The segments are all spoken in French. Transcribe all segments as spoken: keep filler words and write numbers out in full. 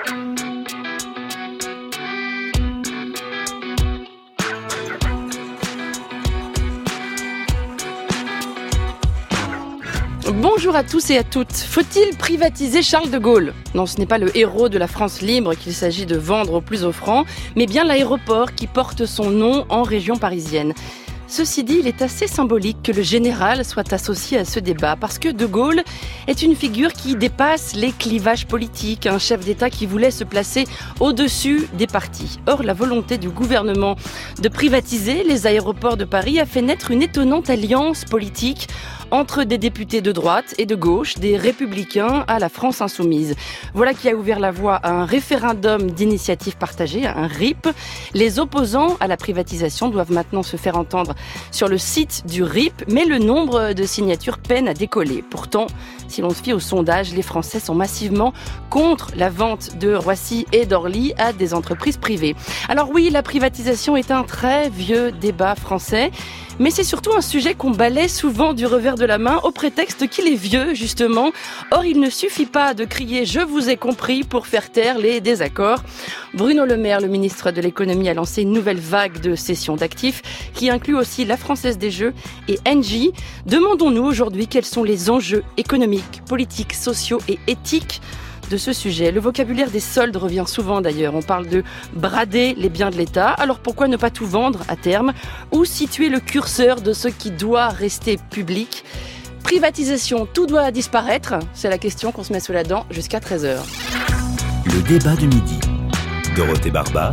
Bonjour à tous et à toutes. Faut-il privatiser Charles de Gaulle ? Non, ce n'est pas le héros de la France libre qu'il s'agit de vendre au plus offrant, mais bien l'aéroport qui porte son nom en région parisienne. Ceci dit, il est assez symbolique que le général soit associé à ce débat, parce que De Gaulle est une figure qui dépasse les clivages politiques, un chef d'État qui voulait se placer au-dessus des partis. Or, la volonté du gouvernement de privatiser les aéroports de Paris a fait naître une étonnante alliance politique entre des députés de droite et de gauche, des républicains à la France insoumise. Voilà qui a ouvert la voie à un référendum d'initiative partagée, un R I P. Les opposants à la privatisation doivent maintenant se faire entendre sur le site du R I P, mais le nombre de signatures peine à décoller. Pourtant, si l'on se fie aux sondages, les Français sont massivement contre la vente de Roissy et d'Orly à des entreprises privées. Alors oui, la privatisation est un très vieux débat français, mais c'est surtout un sujet qu'on balaie souvent du revers de la main au prétexte qu'il est vieux, justement. Or, il ne suffit pas de crier « Je vous ai compris » pour faire taire les désaccords. Bruno Le Maire, le ministre de l'économie, a lancé une nouvelle vague de cession d'actifs qui inclut aussi la Française des Jeux et Engie. Demandons-nous aujourd'hui quels sont les enjeux économiques, politiques, sociaux et éthiques de ce sujet. Le vocabulaire des soldes revient souvent d'ailleurs. On parle de brader les biens de l'État. Alors pourquoi ne pas tout vendre à terme ? Où situer le curseur de ce qui doit rester public ? Privatisation, tout doit disparaître ? C'est la question qu'on se met sous la dent jusqu'à treize heures. Le débat du midi. Dorothée Barba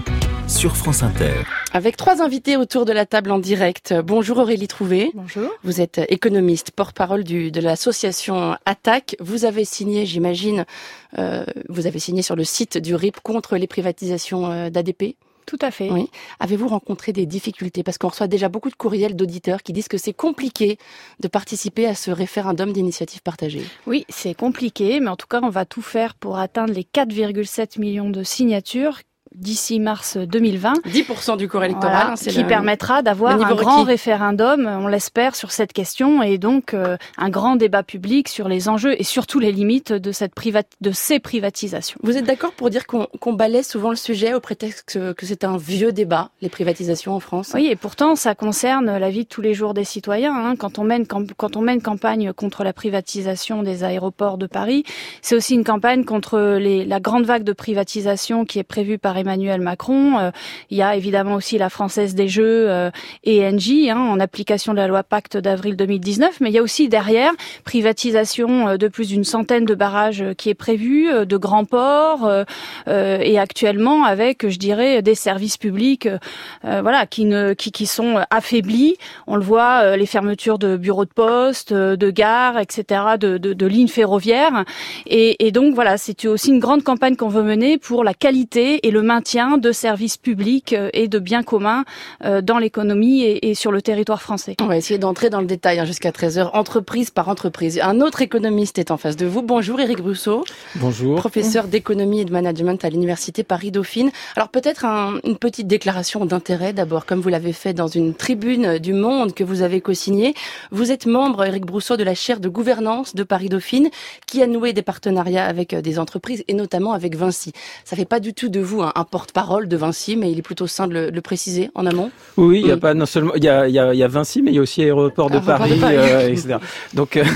sur France Inter. Avec trois invités autour de la table en direct. Bonjour Aurélie Trouvé. Bonjour. Vous êtes économiste, porte-parole du, de l'association Attaque. Vous avez signé, j'imagine, euh, vous avez signé sur le site du R I P contre les privatisations euh, d'A D P. Tout à fait. Oui. Avez-vous rencontré des difficultés ? Parce qu'on reçoit déjà beaucoup de courriels d'auditeurs qui disent que c'est compliqué de participer à ce référendum d'initiative partagée. Oui, c'est compliqué, mais en tout cas, on va tout faire pour atteindre les quatre virgule sept millions de signatures d'ici mars deux mille vingt. dix pour cent du corps électoral. Voilà, hein, c'est qui le, permettra d'avoir un requis. grand référendum, on l'espère, sur cette question et donc euh, un grand débat public sur les enjeux et surtout les limites de, cette privat... de ces privatisations. Vous êtes d'accord pour dire qu'on, qu'on balaie souvent le sujet au prétexte que, que c'est un vieux débat, les privatisations en France ? Oui, et pourtant ça concerne la vie de tous les jours des citoyens. Hein. Quand on mène, quand on mène campagne contre la privatisation des aéroports de Paris, c'est aussi une campagne contre les, la grande vague de privatisation qui est prévue par Emmanuel Macron. Euh, il y a évidemment aussi la Française des Jeux euh, et Engie, hein, en application de la loi Pacte d'avril deux mille dix-neuf. Mais il y a aussi derrière privatisation euh, de plus d'une centaine de barrages euh, qui est prévue, euh, de grands ports euh, euh, et actuellement avec, je dirais, des services publics, euh, voilà, qui ne, qui, qui sont affaiblis. On le voit, euh, les fermetures de bureaux de poste, euh, de gares, et cetera, de, de, de lignes ferroviaires. Et, et donc voilà, c'est aussi une grande campagne qu'on veut mener pour la qualité et le maintien de services publics et de biens communs dans l'économie et, et sur le territoire français. On va essayer d'entrer dans le détail hein, jusqu'à treize heures, entreprise par entreprise. Un autre économiste est en face de vous. Bonjour Éric Brousseau. Bonjour. Professeur d'économie et de management à l'université Paris-Dauphine. Alors peut-être un, une petite déclaration d'intérêt d'abord, comme vous l'avez fait dans une tribune du Monde que vous avez co-signée. Vous êtes membre, Éric Brousseau, de la chaire de gouvernance de Paris-Dauphine qui a noué des partenariats avec des entreprises et notamment avec Vinci. Ça fait pas du tout de vous un un porte-parole de Vinci, mais il est plutôt sain de le, de le préciser en amont. Oui, il y a pas non seulement il y a il y a, il y a Vinci, mais il y a aussi Aéroport de Aéroport Paris, de Paris. Euh, et cetera. Donc euh,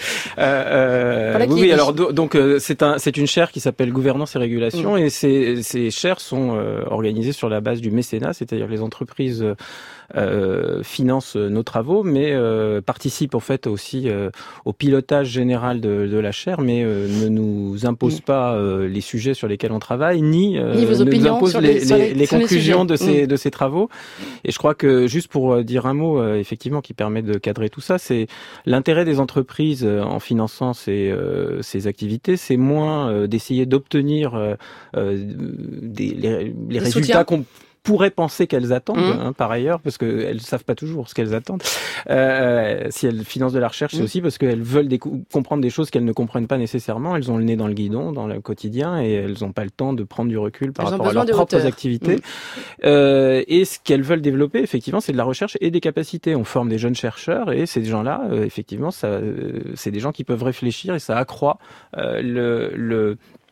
euh, voilà oui, oui alors do, donc euh, c'est un c'est une chaire qui s'appelle Gouvernance et Régulation, mmh. et ces ces chaires sont euh, organisées sur la base du mécénat, c'est-à-dire que les entreprises euh, financent nos travaux, mais euh, participent en fait aussi euh, au pilotage général de, de la chaire, mais euh, ne nous imposent mmh. pas euh, les sujets sur lesquels on travaille, ni, euh, ni vos ne nous imposent les, les, les, les conclusions les de ces mmh. de ces travaux. Et je crois que juste pour dire un mot, euh, effectivement, qui permet de cadrer tout ça, c'est l'intérêt des entreprises euh, en finançant ces euh, ces activités, c'est moins euh, d'essayer d'obtenir euh, euh, des les, les résultats qu'on pourrait penser qu'elles attendent, mmh. hein, par ailleurs, parce qu'elles ne savent pas toujours ce qu'elles attendent. Euh, si elles financent de la recherche, mmh. c'est aussi parce qu'elles veulent décou- comprendre des choses qu'elles ne comprennent pas nécessairement. Elles ont le nez dans le guidon, dans le quotidien, et elles n'ont pas le temps de prendre du recul par elles rapport à leurs propres hauteur. activités. Mmh. Euh, et ce qu'elles veulent développer, effectivement, c'est de la recherche et des capacités. On forme des jeunes chercheurs, et ces gens-là, euh, effectivement, ça, euh, c'est des gens qui peuvent réfléchir, et ça accroît euh, le... le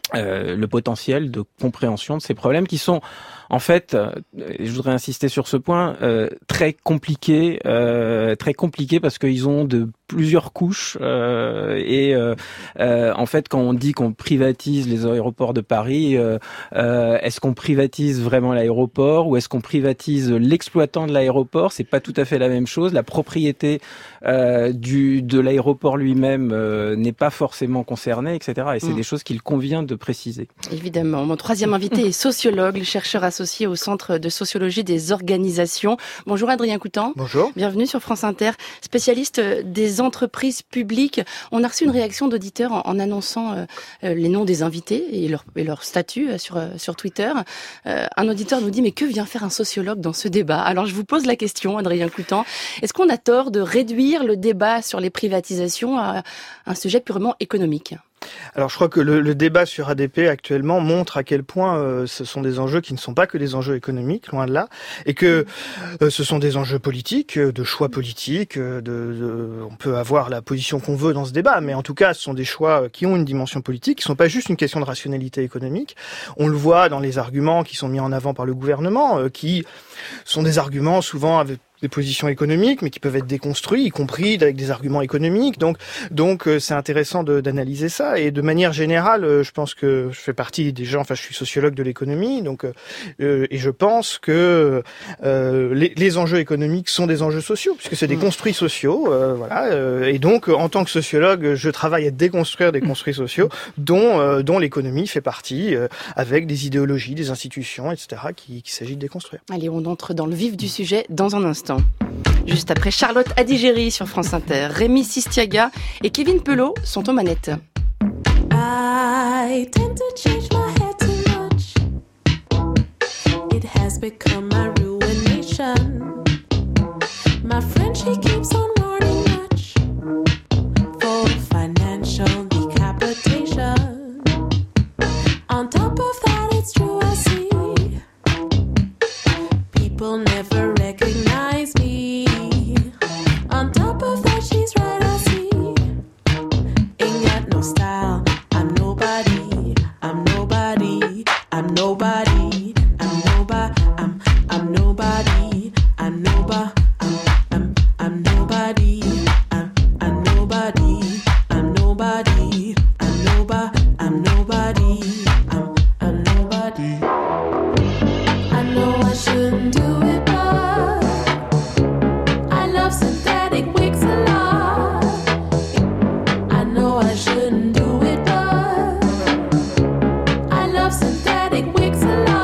euh, le potentiel de compréhension de ces problèmes qui sont en fait, euh, je voudrais insister sur ce point, euh, très compliqués, euh, très compliqués parce qu'ils ont de plusieurs couches euh, et euh, euh, en fait quand on dit qu'on privatise les aéroports de Paris, euh, euh, est-ce qu'on privatise vraiment l'aéroport ou est-ce qu'on privatise l'exploitant de l'aéroport? C'est pas tout à fait la même chose. La propriété euh, du de l'aéroport lui-même euh, n'est pas forcément concernée, et cetera. Et c'est mmh. des choses qu'il convient de préciser. Évidemment. Mon troisième invité est sociologue, chercheur associé au Centre de sociologie des organisations. Bonjour Adrien Coutan. Bonjour. Bienvenue sur France Inter, spécialiste des entreprises publiques. On a reçu une réaction d'auditeurs en, en annonçant euh, les noms des invités et leur, et leur statut euh, sur, euh, sur Twitter. Euh, un auditeur nous dit, mais que vient faire un sociologue dans ce débat? Alors je vous pose la question, Adrien Coutan. Est-ce qu'on a tort de réduire le débat sur les privatisations à un sujet purement économique? Alors je crois que le, le débat sur A D P actuellement montre à quel point euh, ce sont des enjeux qui ne sont pas que des enjeux économiques, loin de là, et que euh, ce sont des enjeux politiques, de choix politiques, de, de, on peut avoir la position qu'on veut dans ce débat, mais en tout cas ce sont des choix qui ont une dimension politique, qui ne sont pas juste une question de rationalité économique. On le voit dans les arguments qui sont mis en avant par le gouvernement, euh, qui sont des arguments souvent avec des positions économiques, mais qui peuvent être déconstruits, y compris avec des arguments économiques. Donc, donc c'est intéressant de, d'analyser ça. Et de manière générale, je pense que je fais partie des gens, enfin, je suis sociologue de l'économie, donc, euh, et je pense que euh, les, les enjeux économiques sont des enjeux sociaux, puisque c'est des construits sociaux, euh, voilà. Euh, et donc, en tant que sociologue, je travaille à déconstruire des construits sociaux, dont, euh, dont l'économie fait partie, euh, avec des idéologies, des institutions, et cetera, qui, qu'il s'agit de déconstruire. Allez, on entre dans le vif du sujet dans un instant. Juste après Charlotte Adigéry sur France Inter, Rémi Sistiaga et Kevin Pelot sont aux manettes. I tend to change my head too much. It has become my ruination. My friend, she keeps on warning much for financial decapitation. On top of that, it's true, I see people never recognize me. On top of that, she's right, I see. Ain't got no style. I'm nobody. I'm nobody. I'm nobody. I'm nobody. I'm I'm nobody. I'm nobody. I'm I'm I'm nobody. I'm I'm nobody. I'm nobody. I'm nobody. I'm nobody. I'm I'm nobody. I know I shouldn't do. Synthetic wigs a lot.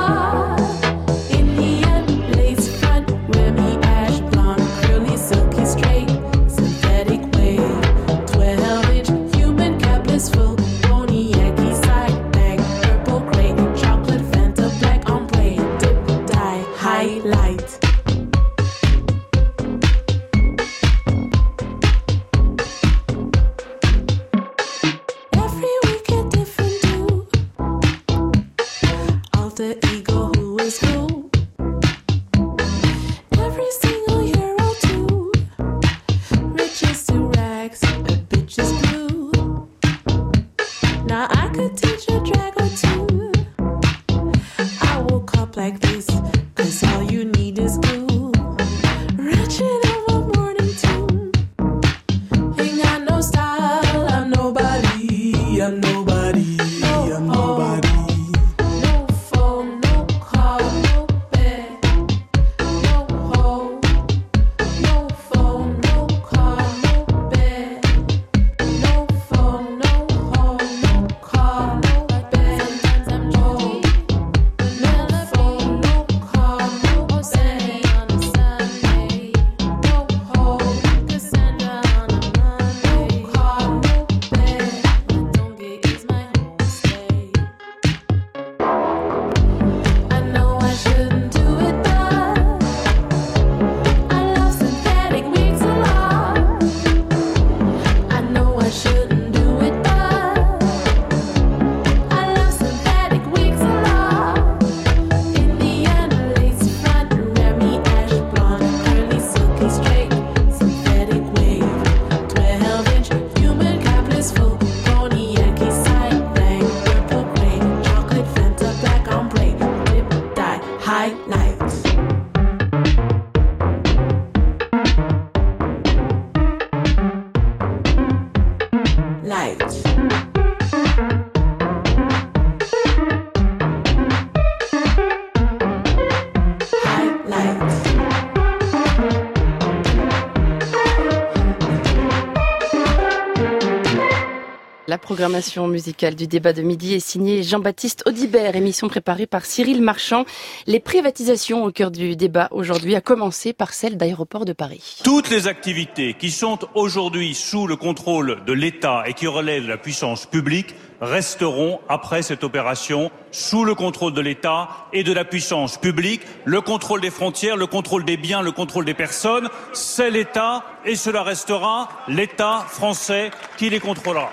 High lights. Lights. High lights. La programmation musicale du débat de midi est signée Jean-Baptiste Audibert, émission préparée par Cyril Marchand. Les privatisations au cœur du débat aujourd'hui, à commencer par celle d'Aéroports de Paris. Toutes les activités qui sont aujourd'hui sous le contrôle de l'État et qui relèvent de la puissance publique resteront, après cette opération, sous le contrôle de l'État et de la puissance publique. Le contrôle des frontières, le contrôle des biens, le contrôle des personnes, c'est l'État et cela restera l'État français qui les contrôlera.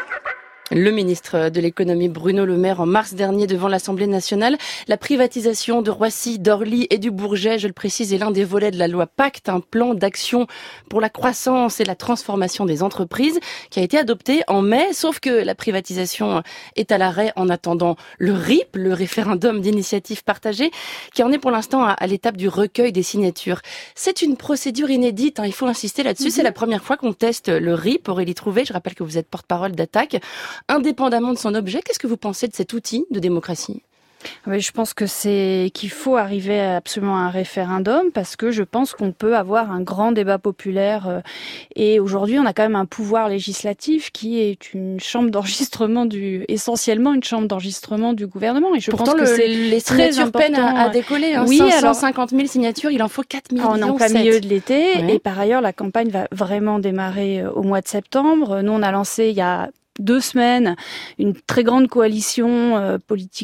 Le ministre de l'économie Bruno Le Maire en mars dernier devant l'Assemblée nationale. La privatisation de Roissy, d'Orly et du Bourget, je le précise, est l'un des volets de la loi Pacte, un plan d'action pour la croissance et la transformation des entreprises qui a été adopté en mai. Sauf que la privatisation est à l'arrêt en attendant le R I P, le référendum d'initiative partagée, qui en est pour l'instant à l'étape du recueil des signatures. C'est une procédure inédite, hein, il faut insister là-dessus. Mm-hmm. C'est la première fois qu'on teste le R I P. Aurélie Trouvé, je rappelle que vous êtes porte-parole d'Attaque. Indépendamment de son objet, qu'est-ce que vous pensez de cet outil de démocratie ? Oui, je pense que c'est qu'il faut arriver absolument à un référendum parce que je pense qu'on peut avoir un grand débat populaire et aujourd'hui on a quand même un pouvoir législatif qui est une chambre d'enregistrement du essentiellement une chambre d'enregistrement du gouvernement et je Pourtant, pense que le, c'est les très signatures peinent à, à décoller. Hein, oui, cinq cent alors cinquante mille signatures, il en faut quatre millions. On est en plein milieu de l'été ouais. Et par ailleurs la campagne va vraiment démarrer au mois de septembre. Nous on a lancé il y a deux semaines, une très grande coalition euh,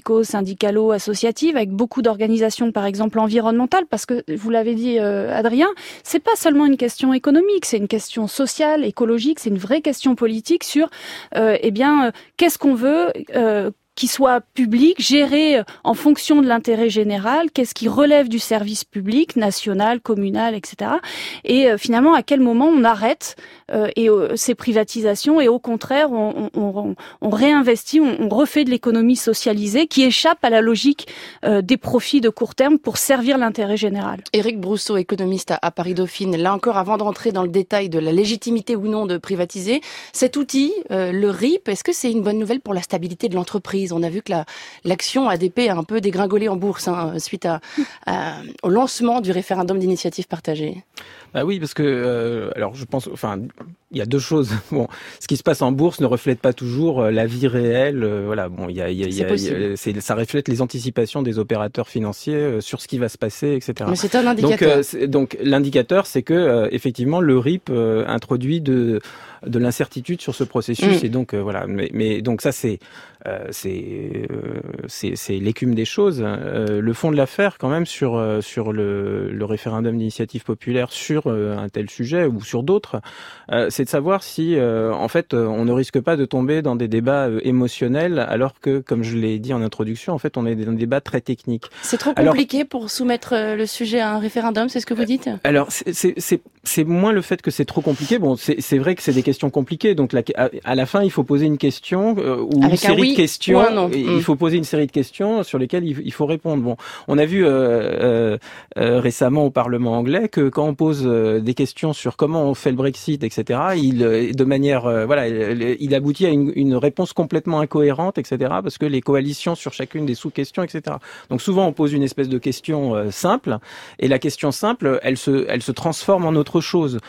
politico-syndicalo-associative avec beaucoup d'organisations, par exemple environnementales, parce que vous l'avez dit, euh, Adrien, c'est pas seulement une question économique, c'est une question sociale, écologique, c'est une vraie question politique sur, euh, eh bien, euh, qu'est-ce qu'on veut euh, qui soit public, géré en fonction de l'intérêt général, qu'est-ce qui relève du service public, national, communal, et cetera. Et euh, finalement, à quel moment on arrête euh, et, euh, ces privatisations et au contraire, on, on, on, on réinvestit, on, on refait de l'économie socialisée qui échappe à la logique euh, des profits de court terme pour servir l'intérêt général. Éric Brousseau, économiste à, à Paris Dauphine, là encore, avant de rentrer dans le détail de la légitimité ou non de privatiser, cet outil, euh, le R I P, est-ce que c'est une bonne nouvelle pour la stabilité de l'entreprise ? On a vu que la, l'action A D P a un peu dégringolé en bourse hein, suite à, à, au lancement du référendum d'initiative partagée. Bah oui, parce que euh, alors je pense, enfin, il y a deux choses. Bon, ce qui se passe en bourse ne reflète pas toujours la vie réelle. Euh, voilà, bon, il y a, il y a, il y a, il y a c'est, ça reflète les anticipations des opérateurs financiers euh, sur ce qui va se passer, et cetera. Mais c'est un indicateur. Donc, euh, c'est, donc l'indicateur, c'est que euh, effectivement, le R I P euh, introduit de de l'incertitude sur ce processus mmh. et donc euh, voilà. Mais, mais donc ça, c'est euh, c'est, euh, c'est c'est l'écume des choses. Euh, le fond de l'affaire, quand même, sur euh, sur le, le référendum d'initiative populaire sur euh, un tel sujet ou sur d'autres, euh, c'est de savoir si, euh, en fait, on ne risque pas de tomber dans des débats euh, émotionnels, alors que, comme je l'ai dit en introduction, en fait, on est dans des débats très techniques. C'est trop compliqué alors, pour soumettre le sujet à un référendum, c'est ce que vous dites ? Alors, c'est c'est c'est, c'est moins le fait que c'est trop compliqué. Bon, c'est c'est vrai que c'est des questions compliquées. Donc, la, à, à la fin, il faut poser une question euh, ou Avec une série oui de questions. Mmh. Il faut poser une série de questions sur lesquelles il, il faut répondre. Bon, on a vu euh, euh, euh, récemment au Parlement anglais que quand on pose euh, des questions sur comment on fait le Brexit, et cetera, il, de manière, euh, voilà, il, il aboutit à une, une réponse complètement incohérente, et cetera, parce que les coalitions sur chacune des sous-questions, et cetera. Donc souvent, on pose une espèce de question euh, simple, et la question simple, elle se, elle se transforme en autre chose.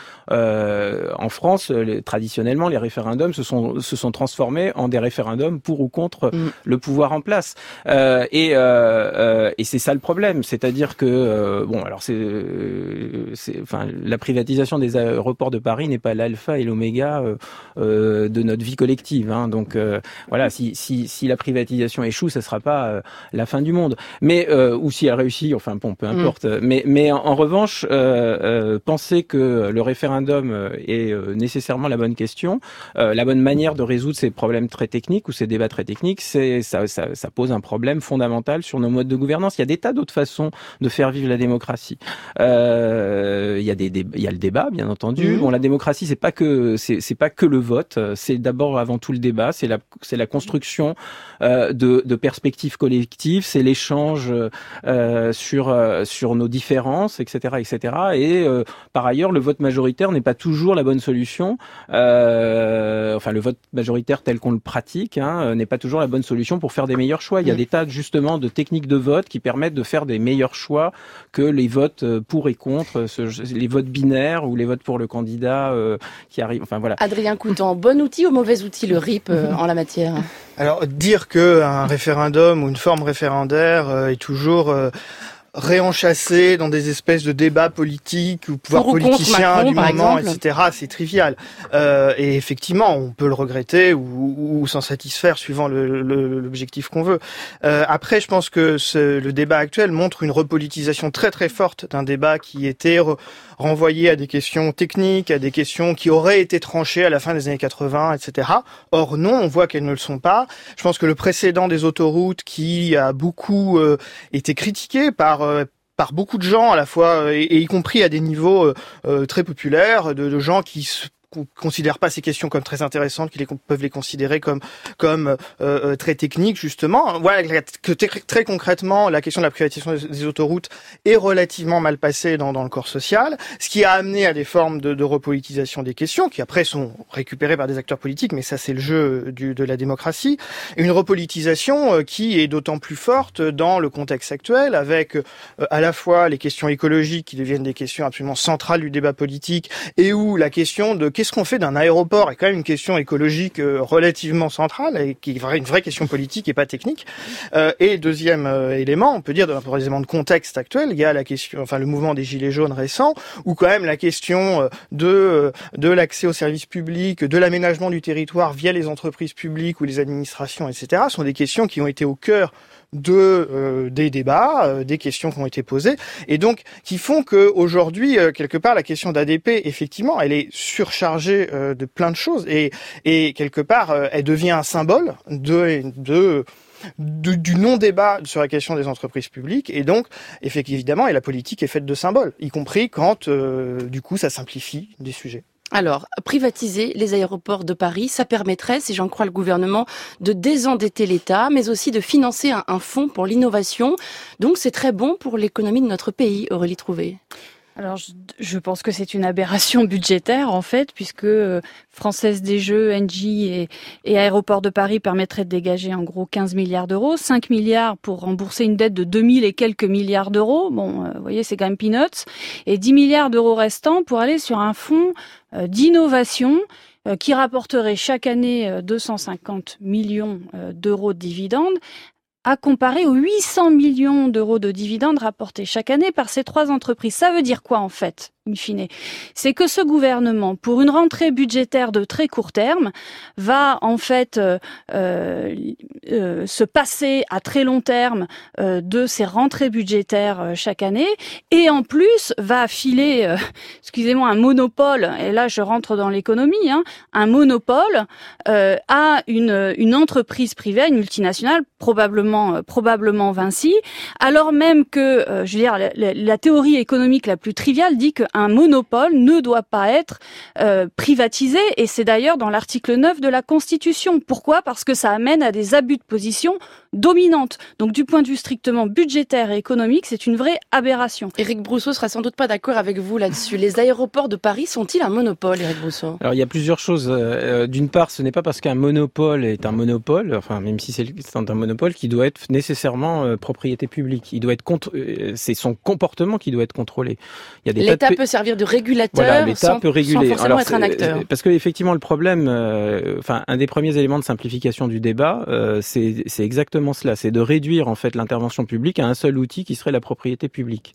Euh, en France, les, traditionnellement, les référendums se sont, se sont transformés en des référendums pour ou contre mmh. le pouvoir en place. Euh, et, euh, euh, et c'est ça le problème, c'est-à-dire que euh, bon, alors c'est, c'est, enfin, la privatisation des aéroports de Paris n'est pas l'alpha et l'oméga euh, euh, de notre vie collective. Hein. Donc euh, voilà, si, si, si la privatisation échoue, ça sera pas euh, la fin du monde. Mais euh, ou si elle réussit, enfin bon, peu importe. Mmh. Mais, mais en, en revanche, euh, euh, penser que le référendum est euh, nécessairement la bonne question, euh, la bonne manière de résoudre ces problèmes très techniques ou ces débats très techniques, c'est ça, ça, ça pose un problème fondamental sur nos modes de gouvernance. Il y a des tas d'autres façons de faire vivre la démocratie. Euh, il y a des, des il y a le débat, bien entendu. Mmh. Bon, la démocratie, c'est pas que c'est, c'est pas que le vote. C'est d'abord avant tout le débat. C'est la c'est la construction euh, de, de perspectives collectives. C'est l'échange euh, sur euh, sur nos différences, et cetera, et cetera. Et euh, par ailleurs, le vote majoritaire n'est pas toujours la bonne solution. Euh, enfin, le vote majoritaire tel qu'on le pratique hein, n'est pas toujours la bonne solution pour faire des meilleurs choix. Il y a des tas justement de techniques de vote qui permettent de faire des meilleurs choix que les votes pour et contre, ce, les votes binaires ou les votes pour le candidat euh, qui arrive. Enfin voilà. Adrien Coutan, bon outil ou mauvais outil le R I P euh, en la matière? Alors dire que un référendum ou une forme référendaire euh, est toujours euh, réenchâssé dans des espèces de débats politiques ou pouvoir Pour ou contre politicien Macron, du par moment, exemple. et cetera. C'est trivial. Euh, et effectivement, on peut le regretter ou, ou s'en satisfaire suivant le, le, l'objectif qu'on veut. Euh, après, je pense que ce, le débat actuel montre une repolitisation très très forte d'un débat qui était re, renvoyé à des questions techniques, à des questions qui auraient été tranchées à la fin des années quatre-vingts, et cetera. Or non, on voit qu'elles ne le sont pas. Je pense que le précédent des autoroutes, qui a beaucoup euh, été critiqué par euh, par beaucoup de gens à la fois, et, et y compris à des niveaux euh, très populaires, de, de gens qui se considèrent pas ces questions comme très intéressantes, qui les, peuvent les considérer comme comme euh, très techniques justement. Voilà que t- très concrètement, la question de la privatisation des, des autoroutes est relativement mal passée dans, dans le corps social, ce qui a amené à des formes de, de repolitisation des questions, qui après sont récupérées par des acteurs politiques, mais ça c'est le jeu du, de la démocratie. Et une repolitisation qui est d'autant plus forte dans le contexte actuel, avec euh, à la fois les questions écologiques qui deviennent des questions absolument centrales du débat politique, et où la question de qu'est-ce qu'on fait d'un aéroport est quand même une question écologique euh, relativement centrale et qui est une vraie question politique et pas technique. Euh, et deuxième euh, élément, on peut dire dans les éléments de contexte actuel, il y a la question, enfin le mouvement des gilets jaunes récents, où quand même la question euh, de euh, de l'accès aux services publics, de l'aménagement du territoire via les entreprises publiques ou les administrations, et cetera, sont des questions qui ont été au cœur de euh, des débats, euh, des questions qui ont été posées, et donc qui font que aujourd'hui euh, quelque part la question d'A D P effectivement elle est surchargée euh, de plein de choses et et quelque part euh, elle devient un symbole de de Du, du non-débat sur la question des entreprises publiques, et donc effectivement évidemment et la politique est faite de symboles, y compris quand euh, du coup ça simplifie des sujets. Alors, privatiser les aéroports de Paris, ça permettrait, si j'en crois le gouvernement, de désendetter l'État, mais aussi de financer un, un fonds pour l'innovation. Donc c'est très bon pour l'économie de notre pays, Aurélie Trouvé. Alors, je, je pense que c'est une aberration budgétaire, en fait, puisque euh, Française des Jeux, Engie et, et Aéroports de Paris permettraient de dégager en gros quinze milliards d'euros, cinq milliards pour rembourser une dette de deux mille et quelques milliards d'euros. Bon, euh, vous voyez, c'est quand même peanuts. Et dix milliards d'euros restants pour aller sur un fonds euh, d'innovation euh, qui rapporterait chaque année euh, deux cent cinquante millions euh, d'euros de dividendes, à comparer aux huit cents millions d'euros de dividendes rapportés chaque année par ces trois entreprises. Ça veut dire quoi en fait, in fine? C'est que ce gouvernement, pour une rentrée budgétaire de très court terme, va en fait euh, euh, euh, se passer à très long terme euh, de ces rentrées budgétaires euh, chaque année, et en plus va filer, euh, excusez-moi, un monopole, et là je rentre dans l'économie, hein, un monopole euh, à une, une entreprise privée, une multinationale, probablement probablement Vinci, alors même que, euh, je veux dire, la, la, la théorie économique la plus triviale dit qu'un monopole ne doit pas être euh, privatisé, et c'est d'ailleurs dans l'article neuf de la Constitution. Pourquoi ? Parce que ça amène à des abus de position dominante. Donc du point de vue strictement budgétaire et économique, c'est une vraie aberration. Éric Brousseau sera sans doute pas d'accord avec vous là-dessus. Les aéroports de Paris sont-ils un monopole, Éric Brousseau ? Alors il y a plusieurs choses. Euh, d'une part, ce n'est pas parce qu'un monopole est un monopole, enfin même si c'est un monopole, qui doit être nécessairement euh, propriété publique. Il doit être contre, euh, c'est son comportement qui doit être contrôlé. Il y a des L'État tas de... peut servir de régulateur, voilà, l'État sans, peut réguler. sans forcément Alors, être un acteur. Parce que effectivement le problème, euh, enfin un des premiers éléments de simplification du débat, euh, c'est, c'est exactement cela, c'est de réduire en fait l'intervention publique à un seul outil qui serait la propriété publique.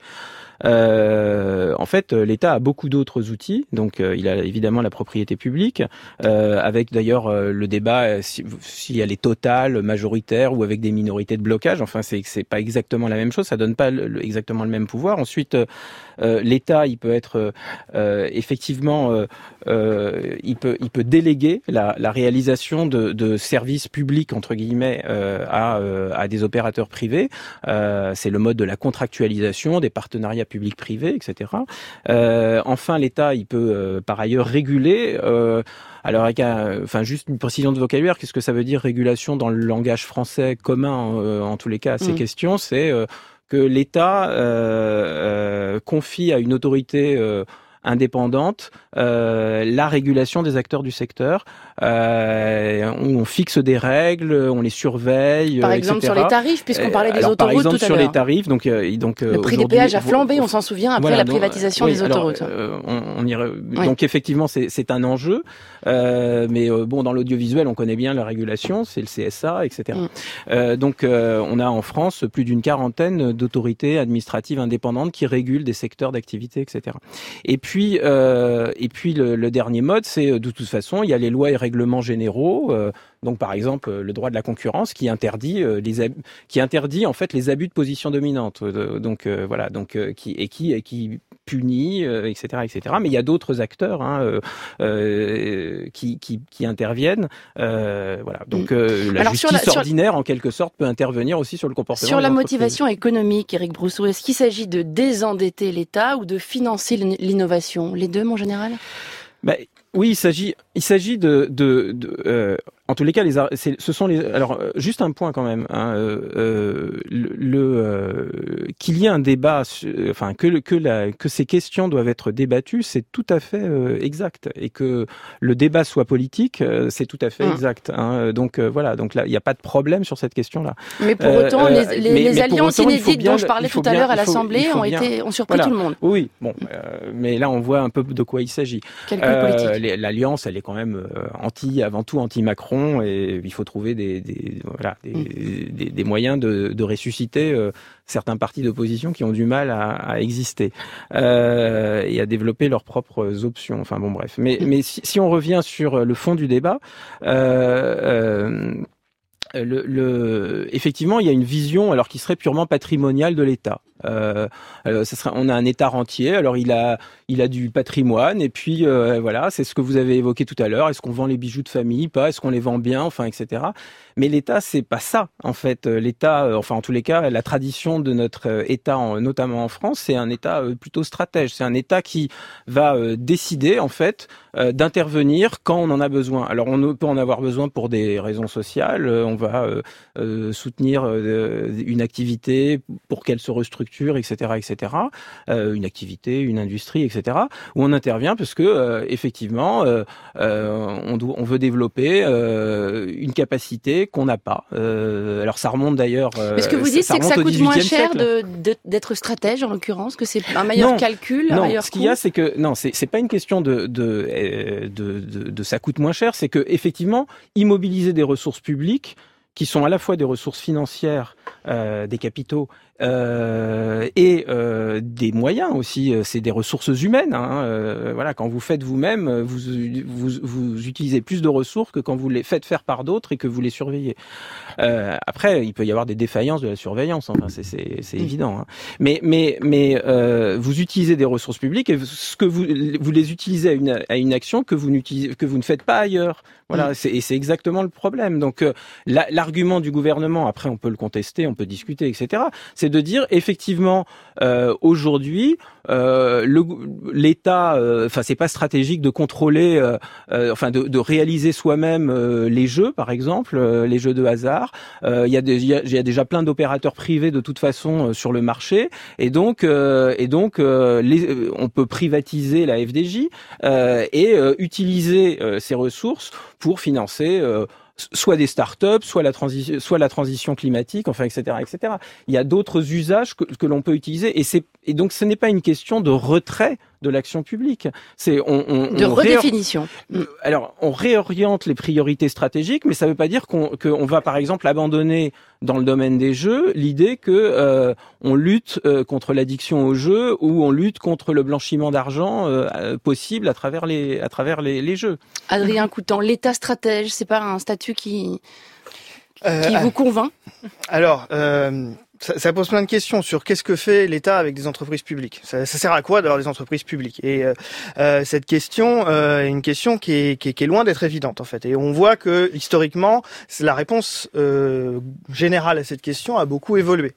Euh, en fait, l'État a beaucoup d'autres outils. Donc, euh, il a évidemment la propriété publique, euh, avec d'ailleurs euh, le débat si, si elle est totale, majoritaire ou avec des minorités de blocage. Enfin, c'est c'est pas exactement la même chose. Ça donne pas le, le, exactement le même pouvoir. Ensuite, euh, l'État, il peut être euh, effectivement, euh, euh, il peut, il peut déléguer la, la réalisation de, de services publics entre guillemets euh, à, euh, à des opérateurs privés. Euh, c'est le mode de la contractualisation, des partenariats publics-privés, et cetera. Euh, enfin, l'État, il peut euh, par ailleurs réguler. Euh, Alors, avec un, enfin, juste une précision de vocabulaire, qu'est-ce que ça veut dire régulation dans le langage français commun, euh, en tous les cas, à ces mmh. questions, c'est euh, que l'État euh, euh, confie à une autorité euh, indépendante euh, la régulation des acteurs du secteur. Euh, on, on fixe des règles, on les surveille, par exemple et cetera. Sur les tarifs, puisqu'on parlait des alors, autoroutes par exemple, tout à sur l'heure. les tarifs, donc, euh, donc le prix des péages a flambé, on s'en souvient, après voilà, la privatisation donc, euh, oui, des autoroutes. Alors, euh, on, on y, oui. Donc effectivement, c'est, c'est un enjeu, euh, mais euh, bon, dans l'audiovisuel, on connaît bien la régulation, c'est le C S A, et cetera. Mm. Euh, donc, euh, on a en France plus d'une quarantaine d'autorités administratives indépendantes qui régulent des secteurs d'activité, et cetera. Et puis, euh, et puis le, le dernier mode, c'est de toute façon, il y a les lois et règlements généraux. Euh, donc par exemple le droit de la concurrence qui interdit euh, les ab- qui interdit en fait les abus de position dominante. Euh, donc euh, voilà, donc euh, qui et qui et qui punit, euh, et cetera, et cetera. Mais il y a d'autres acteurs hein, euh, euh, qui, qui qui interviennent. Euh, voilà. Donc euh, la Alors, justice sur la, ordinaire sur... en quelque sorte peut intervenir aussi sur le comportement. Sur la motivation économique, Éric Brousseau, est-ce qu'il s'agit de désendetter l'État ou de financer l'innovation? Les deux, mon général? Bah, oui, il s'agit, il s'agit de, de, de euh, en tous les cas, les, c'est, ce sont les. Alors, juste un point quand même. Hein, euh, le, le euh, qu'il y ait un débat, enfin que que la que ces questions doivent être débattues, c'est tout à fait euh, exact, et que le débat soit politique, euh, c'est tout à fait mmh. exact. Hein, donc euh, voilà. Donc là, il n'y a pas de problème sur cette question-là. Mais pour autant, euh, les, les, mais, les mais alliances autant, inédites bien, dont je parlais tout à l'heure à l'Assemblée ont bien, été ont surpris voilà. tout le monde. Oui. Bon, euh, mais là, on voit un peu de quoi il s'agit. Euh, les, l'alliance, elle est quand même euh, anti, avant tout anti-Macron. Et il faut trouver des, des, voilà, des, mmh. des, des moyens de, de ressusciter euh, certains partis d'opposition qui ont du mal à, à exister euh, et à développer leurs propres options. Enfin bon, bref. Mais, mmh. mais si, si on revient sur le fond du débat, euh, euh, le, le, effectivement, il y a une vision alors qui serait purement patrimoniale de l'État. Euh, alors, ça serait, on a un État rentier, alors il a, il a du patrimoine, et puis euh, voilà, c'est ce que vous avez évoqué tout à l'heure. Est-ce qu'on vend les bijoux de famille, pas? Est-ce qu'on les vend bien, enfin, et cetera. Mais l'État, c'est pas ça, en fait. L'État, euh, enfin, en tous les cas, la tradition de notre euh, État, en, notamment en France, c'est un État euh, plutôt stratège. C'est un État qui va euh, décider, en fait, euh, d'intervenir quand on en a besoin. Alors, on peut en avoir besoin pour des raisons sociales. Euh, on va euh, euh, soutenir euh, une activité pour qu'elle se restructure, et cetera, et cetera. Euh, une activité, une industrie, et cetera. Où on intervient parce que euh, effectivement, euh, euh, on, do- on veut développer euh, une capacité qu'on n'a pas. Euh, alors ça remonte d'ailleurs. Euh, Mais ce que vous dites, c'est que ça coûte moins cher de, de, d'être stratège en l'occurrence, que c'est un meilleur non, calcul, un non, meilleur ce coût. qu'il y a, c'est que non, c'est c'est pas une question de de de, de, de ça coûte moins cher, c'est que effectivement, immobiliser des ressources publiques qui sont à la fois des ressources financières, euh, des capitaux euh, et euh, des moyens aussi. C'est des ressources humaines. Hein. Euh, voilà, quand vous faites vous-même, vous, vous vous utilisez plus de ressources que quand vous les faites faire par d'autres et que vous les surveillez. Euh, après, il peut y avoir des défaillances de la surveillance. Enfin, c'est c'est, c'est évident. Hein. Mais mais mais euh, vous utilisez des ressources publiques et ce que vous vous les utilisez à une à une action que vous n'utilisez que vous ne faites pas ailleurs. Voilà, c'est, et c'est exactement le problème. Donc euh, la, l'argument du gouvernement, après on peut le contester, on peut discuter, et cetera. C'est de dire effectivement euh, aujourd'hui euh, le, l'État, enfin euh, c'est pas stratégique de contrôler, euh, euh, enfin de, de réaliser soi-même euh, les jeux, par exemple, euh, les jeux de hasard. Il euh, y a des, il y a déjà plein d'opérateurs privés de toute façon euh, sur le marché, et donc euh, et donc euh, les, euh, on peut privatiser la F D J euh, et euh, utiliser euh, ces ressources pour financer euh, soit des startups, soit la transition, soit la transition climatique, enfin, et cetera, et cetera. Il y a d'autres usages que, que l'on peut utiliser, et c'est et donc ce n'est pas une question de retrait de l'action publique. C'est on, on de on redéfinition. Réor... Alors on réoriente les priorités stratégiques, mais ça ne veut pas dire qu'on qu'on va par exemple abandonner dans le domaine des jeux l'idée que euh, on lutte euh, contre l'addiction aux jeux ou on lutte contre le blanchiment d'argent euh, possible à travers les à travers les, les jeux. Adrien Coutan, l'État stratège, c'est pas un statut qui qui euh, vous convainc? Alors. Euh... Ça, ça pose plein de questions sur qu'est-ce que fait l'État avec des entreprises publiques. Ça, ça sert à quoi d'avoir des entreprises publiques? Et euh, euh, cette question euh, est une question qui est, qui est, qui est loin d'être évidente en fait. Et on voit que historiquement, la réponse euh, générale à cette question a beaucoup évolué.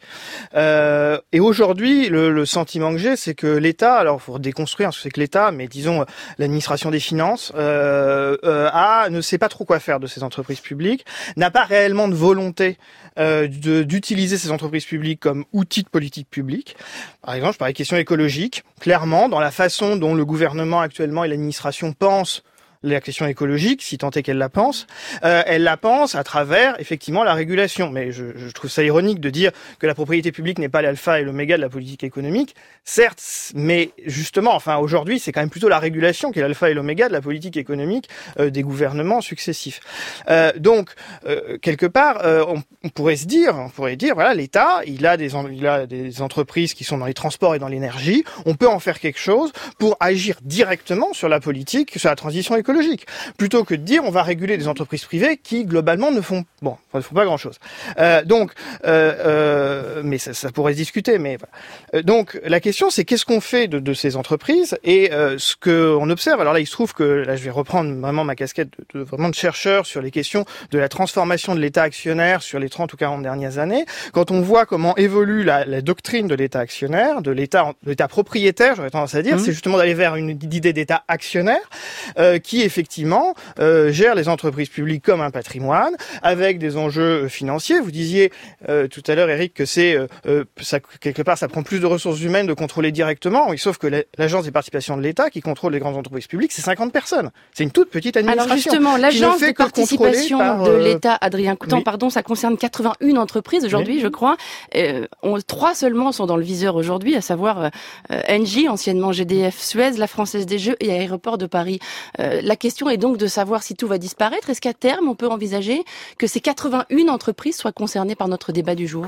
Euh, et aujourd'hui, le, le sentiment que j'ai, c'est que l'État, alors faut déconstruire ce que c'est que l'État, mais disons l'administration des finances, euh, euh, a, ne sait pas trop quoi faire de ces entreprises publiques, n'a pas réellement de volonté euh, de, d'utiliser ces entreprises publiques comme outil de politique publique. Par exemple, je parlais de questions écologiques. Clairement, dans la façon dont le gouvernement actuellement et l'administration pensent la question écologique, si tant est qu'elle la pense, euh, elle la pense à travers effectivement la régulation. Mais je, je trouve ça ironique de dire que la propriété publique n'est pas l'alpha et l'oméga de la politique économique. Certes, mais justement, enfin aujourd'hui, c'est quand même plutôt la régulation qui est l'alpha et l'oméga de la politique économique euh, des gouvernements successifs. Euh, donc, euh, quelque part, euh, on, on pourrait se dire, on pourrait dire, voilà, l'État, il a des, il a des entreprises qui sont dans les transports et dans l'énergie. On peut en faire quelque chose pour agir directement sur la politique, sur la transition écologique. écologique, plutôt que de dire on va réguler des entreprises privées qui globalement ne font bon, ne font pas grand chose. Euh, donc, euh, euh, mais ça, ça pourrait se discuter. Mais voilà. euh, donc la question c'est qu'est-ce qu'on fait de, de ces entreprises et euh, ce que on observe. Alors là, il se trouve que là, je vais reprendre vraiment ma casquette de, de vraiment de chercheur sur les questions de la transformation de l'État actionnaire sur les trente ou quarante dernières années. Quand on voit comment évolue la, la doctrine de l'État actionnaire, de l'État, de l'État propriétaire, j'aurais tendance à dire, mmh. c'est justement d'aller vers une idée d'État actionnaire euh, qui effectivement euh, gère les entreprises publiques comme un patrimoine, avec des enjeux financiers. Vous disiez euh, tout à l'heure, Eric, que c'est euh, ça, quelque part, ça prend plus de ressources humaines de contrôler directement. Oui, sauf que l'agence des participations de l'État, qui contrôle les grandes entreprises publiques, c'est cinquante personnes. C'est une toute petite administration. Alors justement, l'agence des participations par, de euh... l'État, Adrien Coutan, oui. pardon, ça concerne quatre-vingt-une entreprises aujourd'hui, oui. je crois. Euh, on, trois seulement sont dans le viseur aujourd'hui, à savoir euh, Engie, anciennement G D F Suez, la Française des Jeux et Aéroports de Paris. Euh, La question est donc de savoir si tout va disparaître. Est-ce qu'à terme, on peut envisager que ces quatre-vingt-une entreprises soient concernées par notre débat du jour ?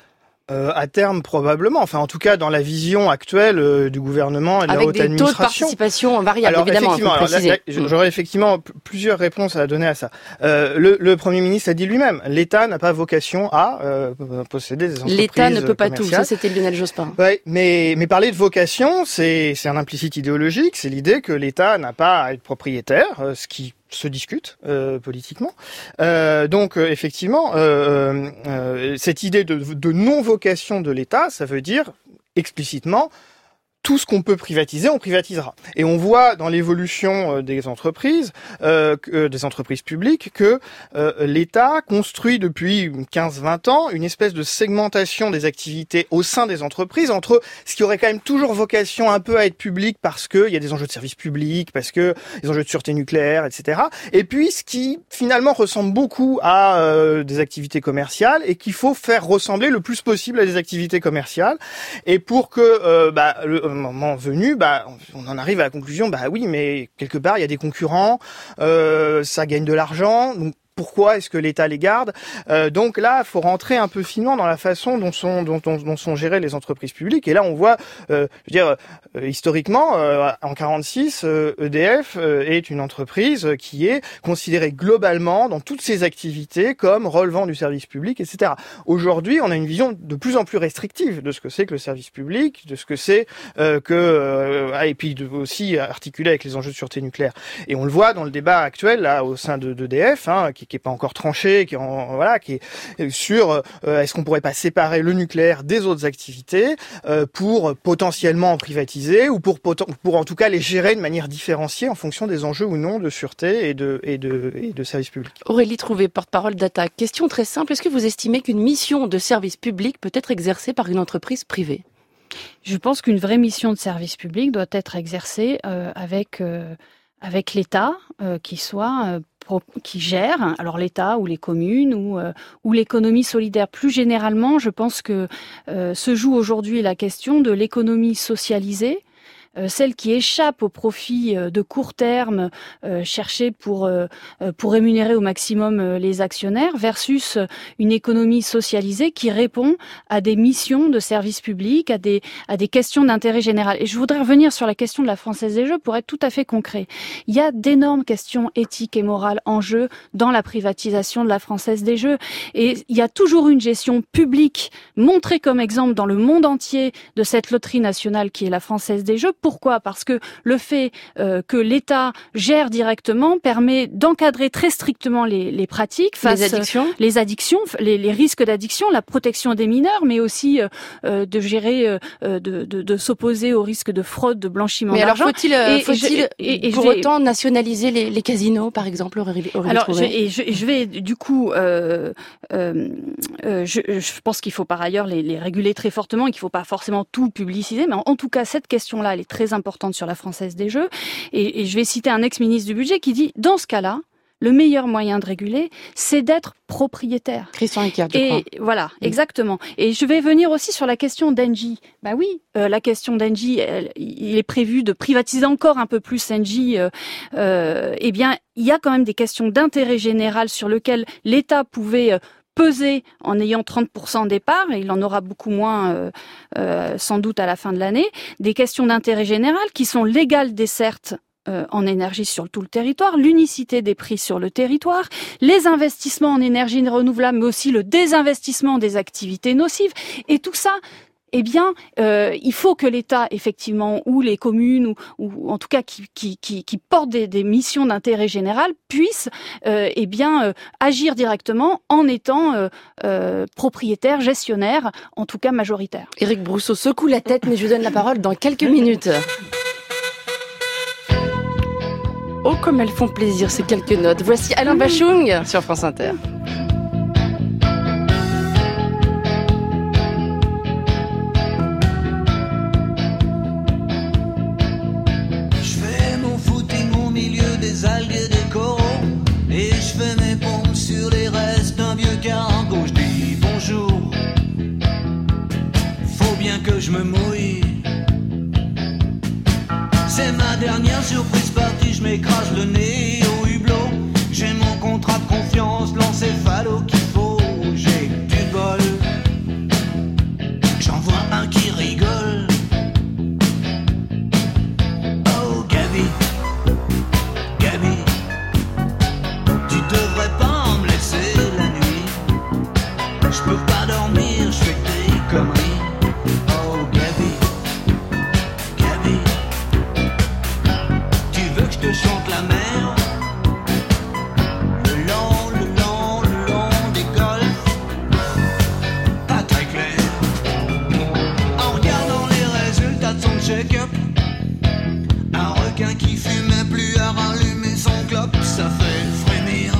Euh, à terme, probablement. Enfin, en tout cas, dans la vision actuelle euh, du gouvernement et de Avec la haute administration. Avec des taux de participation variables, alors, évidemment. Effectivement, alors, là, là, j'aurais effectivement p- plusieurs réponses à donner à ça. Euh, le, le Premier ministre a dit lui-même, l'État n'a pas vocation à euh, posséder des entreprises. L'État ne peut pas tout. Ça, c'était Lionel Jospin. Ouais, mais mais parler de vocation, c'est c'est un implicite idéologique. C'est l'idée que l'État n'a pas à être propriétaire, euh, ce qui se discute euh, politiquement. Euh, donc euh, effectivement, euh, euh, cette idée de, de non-vocation de l'État, ça veut dire explicitement tout ce qu'on peut privatiser, on privatisera. Et on voit dans l'évolution euh, des entreprises, euh, euh, des entreprises publiques, que euh, l'État construit depuis quinze vingt ans une espèce de segmentation des activités au sein des entreprises entre ce qui aurait quand même toujours vocation un peu à être public parce que il y a des enjeux de service public, parce que des enjeux de sûreté nucléaire, et cetera. Et puis ce qui finalement ressemble beaucoup à euh, des activités commerciales et qu'il faut faire ressembler le plus possible à des activités commerciales. Et pour que euh, bah, le moment venu, bah, on en arrive à la conclusion, bah oui, mais quelque part, il y a des concurrents, euh, ça gagne de l'argent, donc pourquoi est-ce que l'État les garde ? euh, Donc là, il faut rentrer un peu finement dans la façon dont sont, dont, dont, dont sont gérées les entreprises publiques. Et là, on voit, euh, je veux dire, euh, historiquement, euh, en quarante-six, euh, E D F euh, est une entreprise qui est considérée globalement dans toutes ses activités comme relevant du service public, et cetera. Aujourd'hui, on a une vision de plus en plus restrictive de ce que c'est que le service public, de ce que c'est euh, que, euh, ah, et puis de, aussi articulé avec les enjeux de sûreté nucléaire. Et on le voit dans le débat actuel là au sein de d'E D F, hein, qui qui est pas encore tranché, qui est en, voilà, qui est sur euh, est-ce qu'on pourrait pas séparer le nucléaire des autres activités euh, pour potentiellement en privatiser ou pour pour en tout cas les gérer de manière différenciée en fonction des enjeux ou non de sûreté et de et de et de service public. Aurélie Trouvé, porte-parole d'Attaque. Question très simple, est-ce que vous estimez qu'une mission de service public peut être exercée par une entreprise privée ? Je pense qu'une vraie mission de service public doit être exercée euh, avec euh, avec l'État euh, qui soit euh, qui gère, alors l'État ou les communes ou, euh, ou l'économie solidaire. Plus généralement, je pense que euh, se joue aujourd'hui la question de l'économie socialisée, euh, celle qui échappe au profit euh, de court terme euh, cherché pour euh, pour rémunérer au maximum euh, les actionnaires versus une économie socialisée qui répond à des missions de service public, à des à des questions d'intérêt général. Et je voudrais revenir sur la question de la Française des Jeux pour être tout à fait concret. Il y a d'énormes questions éthiques et morales en jeu dans la privatisation de la Française des Jeux. Et il y a toujours une gestion publique montrée comme exemple dans le monde entier de cette loterie nationale qui est la Française des Jeux. Pourquoi ? Parce que le fait euh, que l'État gère directement permet d'encadrer très strictement les, les pratiques face les addictions, les addictions, les, les risques d'addiction, la protection des mineurs, mais aussi euh, de gérer, euh, de, de, de s'opposer au risque de fraude, de blanchiment mais d'argent. alors faut-il, et, faut-il et je, et, et pour vais... autant nationaliser les, les casinos, par exemple, aurait, aurait Alors, trouvé. je, et je, je vais du coup, euh, euh, euh, je, je pense qu'il faut par ailleurs les, les réguler très fortement et qu'il ne faut pas forcément tout publiciser, mais en, en tout cas cette question-là, elle est très importante sur la Française des Jeux. Et, et je vais citer un ex-ministre du Budget qui dit, dans ce cas-là, le meilleur moyen de réguler, c'est d'être propriétaire. Christian Eckert, je et crois. Voilà, mmh. exactement. Et je vais venir aussi sur la question d'Engie. Bah oui, euh, la question d'Engie, elle, il est prévu de privatiser encore un peu plus Engie. Euh, euh, eh bien, il y a quand même des questions d'intérêt général sur lesquelles l'État pouvait... Euh, peser en ayant trente pour cent des parts, et il en aura beaucoup moins euh, euh, sans doute à la fin de l'année, des questions d'intérêt général qui sont légales dessertes euh, en énergie sur tout le territoire, l'unicité des prix sur le territoire, les investissements en énergie renouvelable, mais aussi le désinvestissement des activités nocives, et tout ça, eh bien, euh, il faut que l'État, effectivement, ou les communes, ou, ou en tout cas qui, qui, qui, qui portent des, des missions d'intérêt général, puissent, euh, eh bien, euh, agir directement en étant euh, euh, propriétaire, gestionnaire, en tout cas majoritaire. Éric Brousseau secoue la tête, mais je lui donne la parole dans quelques minutes. Oh, comme elles font plaisir, ces quelques notes. Voici Alain Bachung sur France Inter. Des algues et des coraux, et je fais mes pompes sur les restes d'un vieux cargo. Je dis bonjour, faut bien que je me mouille. C'est ma dernière surprise partie, je m'écrase le nez au hublot. J'ai mon contrat de confiance, l'encéphalo qu'il faut. J'ai du bol, j'en vois un qui rigole. Oh Gabi, Gabi, tu devrais pas me laisser la nuit. Je peux pas dormir, je fais que des conneries. Oh Gabi, Gabi, tu veux que je te chante la mer? Le long, le long, le long des golfs, pas très clair. En regardant les résultats de son check-up, un requin qui fumait plus à rallumer son clope, ça fait frémir.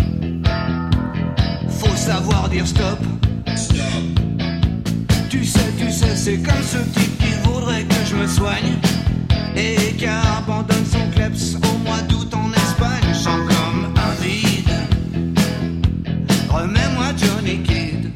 Faut savoir dire stop. Stop. Tu sais, tu sais, c'est comme ce type qui voudrait que je me soigne et qui abandonne son kleps au mois d'août en Espagne. Je sens comme un vide. Remets-moi Johnny Kidd.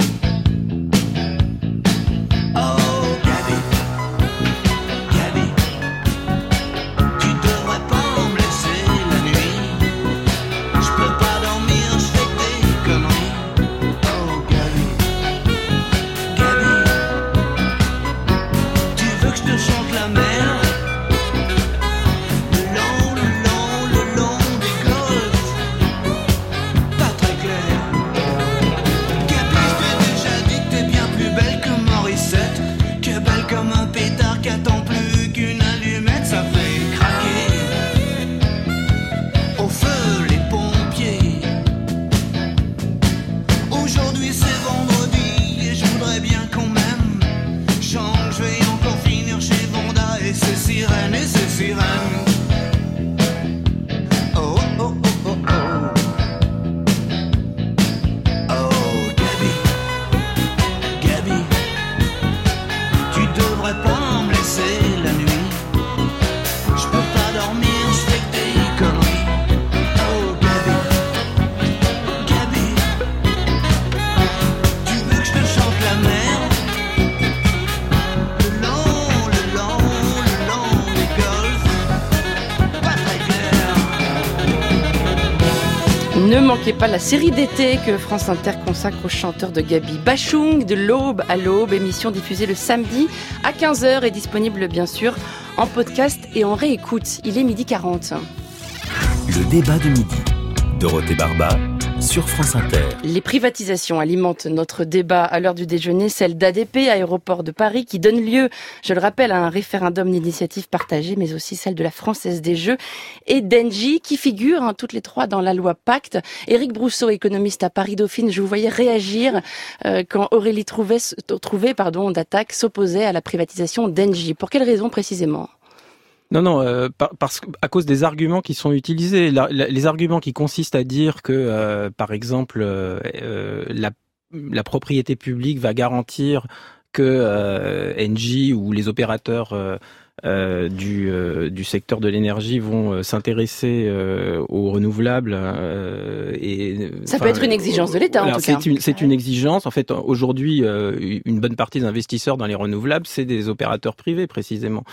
Oh Gabi, Gabi, tu devrais pas me laisser la nuit. Je peux pas dormir, je fais que des conneries. Oh Gabi, Gabi, tu veux que je te chante la mer? Le long, le long, le long des golfs, pas très clair. Gabi, je t'ai déjà dit que t'es bien plus belle que Morissette, que belle comme un pétard qui attend plus qu'une allumette. Ça fait craquer au feu les pompiers. Aujourd'hui c'est vendredi et je voudrais bien qu'on m'aime. Chante, je vais encore finir chez Vonda et ses sirènes, et ses sirènes. Oh oh oh oh oh oh. Oh Gabi, Gabi, tu devrais pas me laisser la nuit. Je peux pas dormir, je fais que des conneries. Oh Gabi, Gabi, tu veux que je te chante la mer? Le long, le long, le long des Ne manquez pas la série d'été que France Inter consacre au chanteur de Gaby Bachung, de l'aube à l'aube, émission diffusée le samedi à quinze heures et disponible bien sûr en podcast et en réécoute. Il est midi quarante. Le débat de midi. Dorothée Barba sur France Inter. Les privatisations alimentent notre débat à l'heure du déjeuner, celle d'A D P, Aéroport de Paris, qui donne lieu, je le rappelle, à un référendum d'initiative partagée, mais aussi celle de la Française des Jeux, et d'Engie, qui figurent hein, toutes les trois dans la loi Pacte. Éric Brousseau, économiste à Paris Dauphine, je vous voyais réagir euh, quand Aurélie Trouvé, Trouvé pardon, d'Attaque s'opposait à la privatisation d'Engie. Pour quelles raisons précisément ? Non, non, euh, par, parce à cause des arguments qui sont utilisés, la, la, les arguments qui consistent à dire que, euh, par exemple, euh, euh, la, la propriété publique va garantir que euh, Engie ou les opérateurs euh, euh, du, euh, du secteur de l'énergie vont euh, s'intéresser euh, aux renouvelables. Euh, et ça peut être une exigence de l'État, voilà, en tout c'est cas. Une, c'est une exigence. En fait, aujourd'hui, euh, une bonne partie des investisseurs dans les renouvelables, c'est des opérateurs privés, précisément.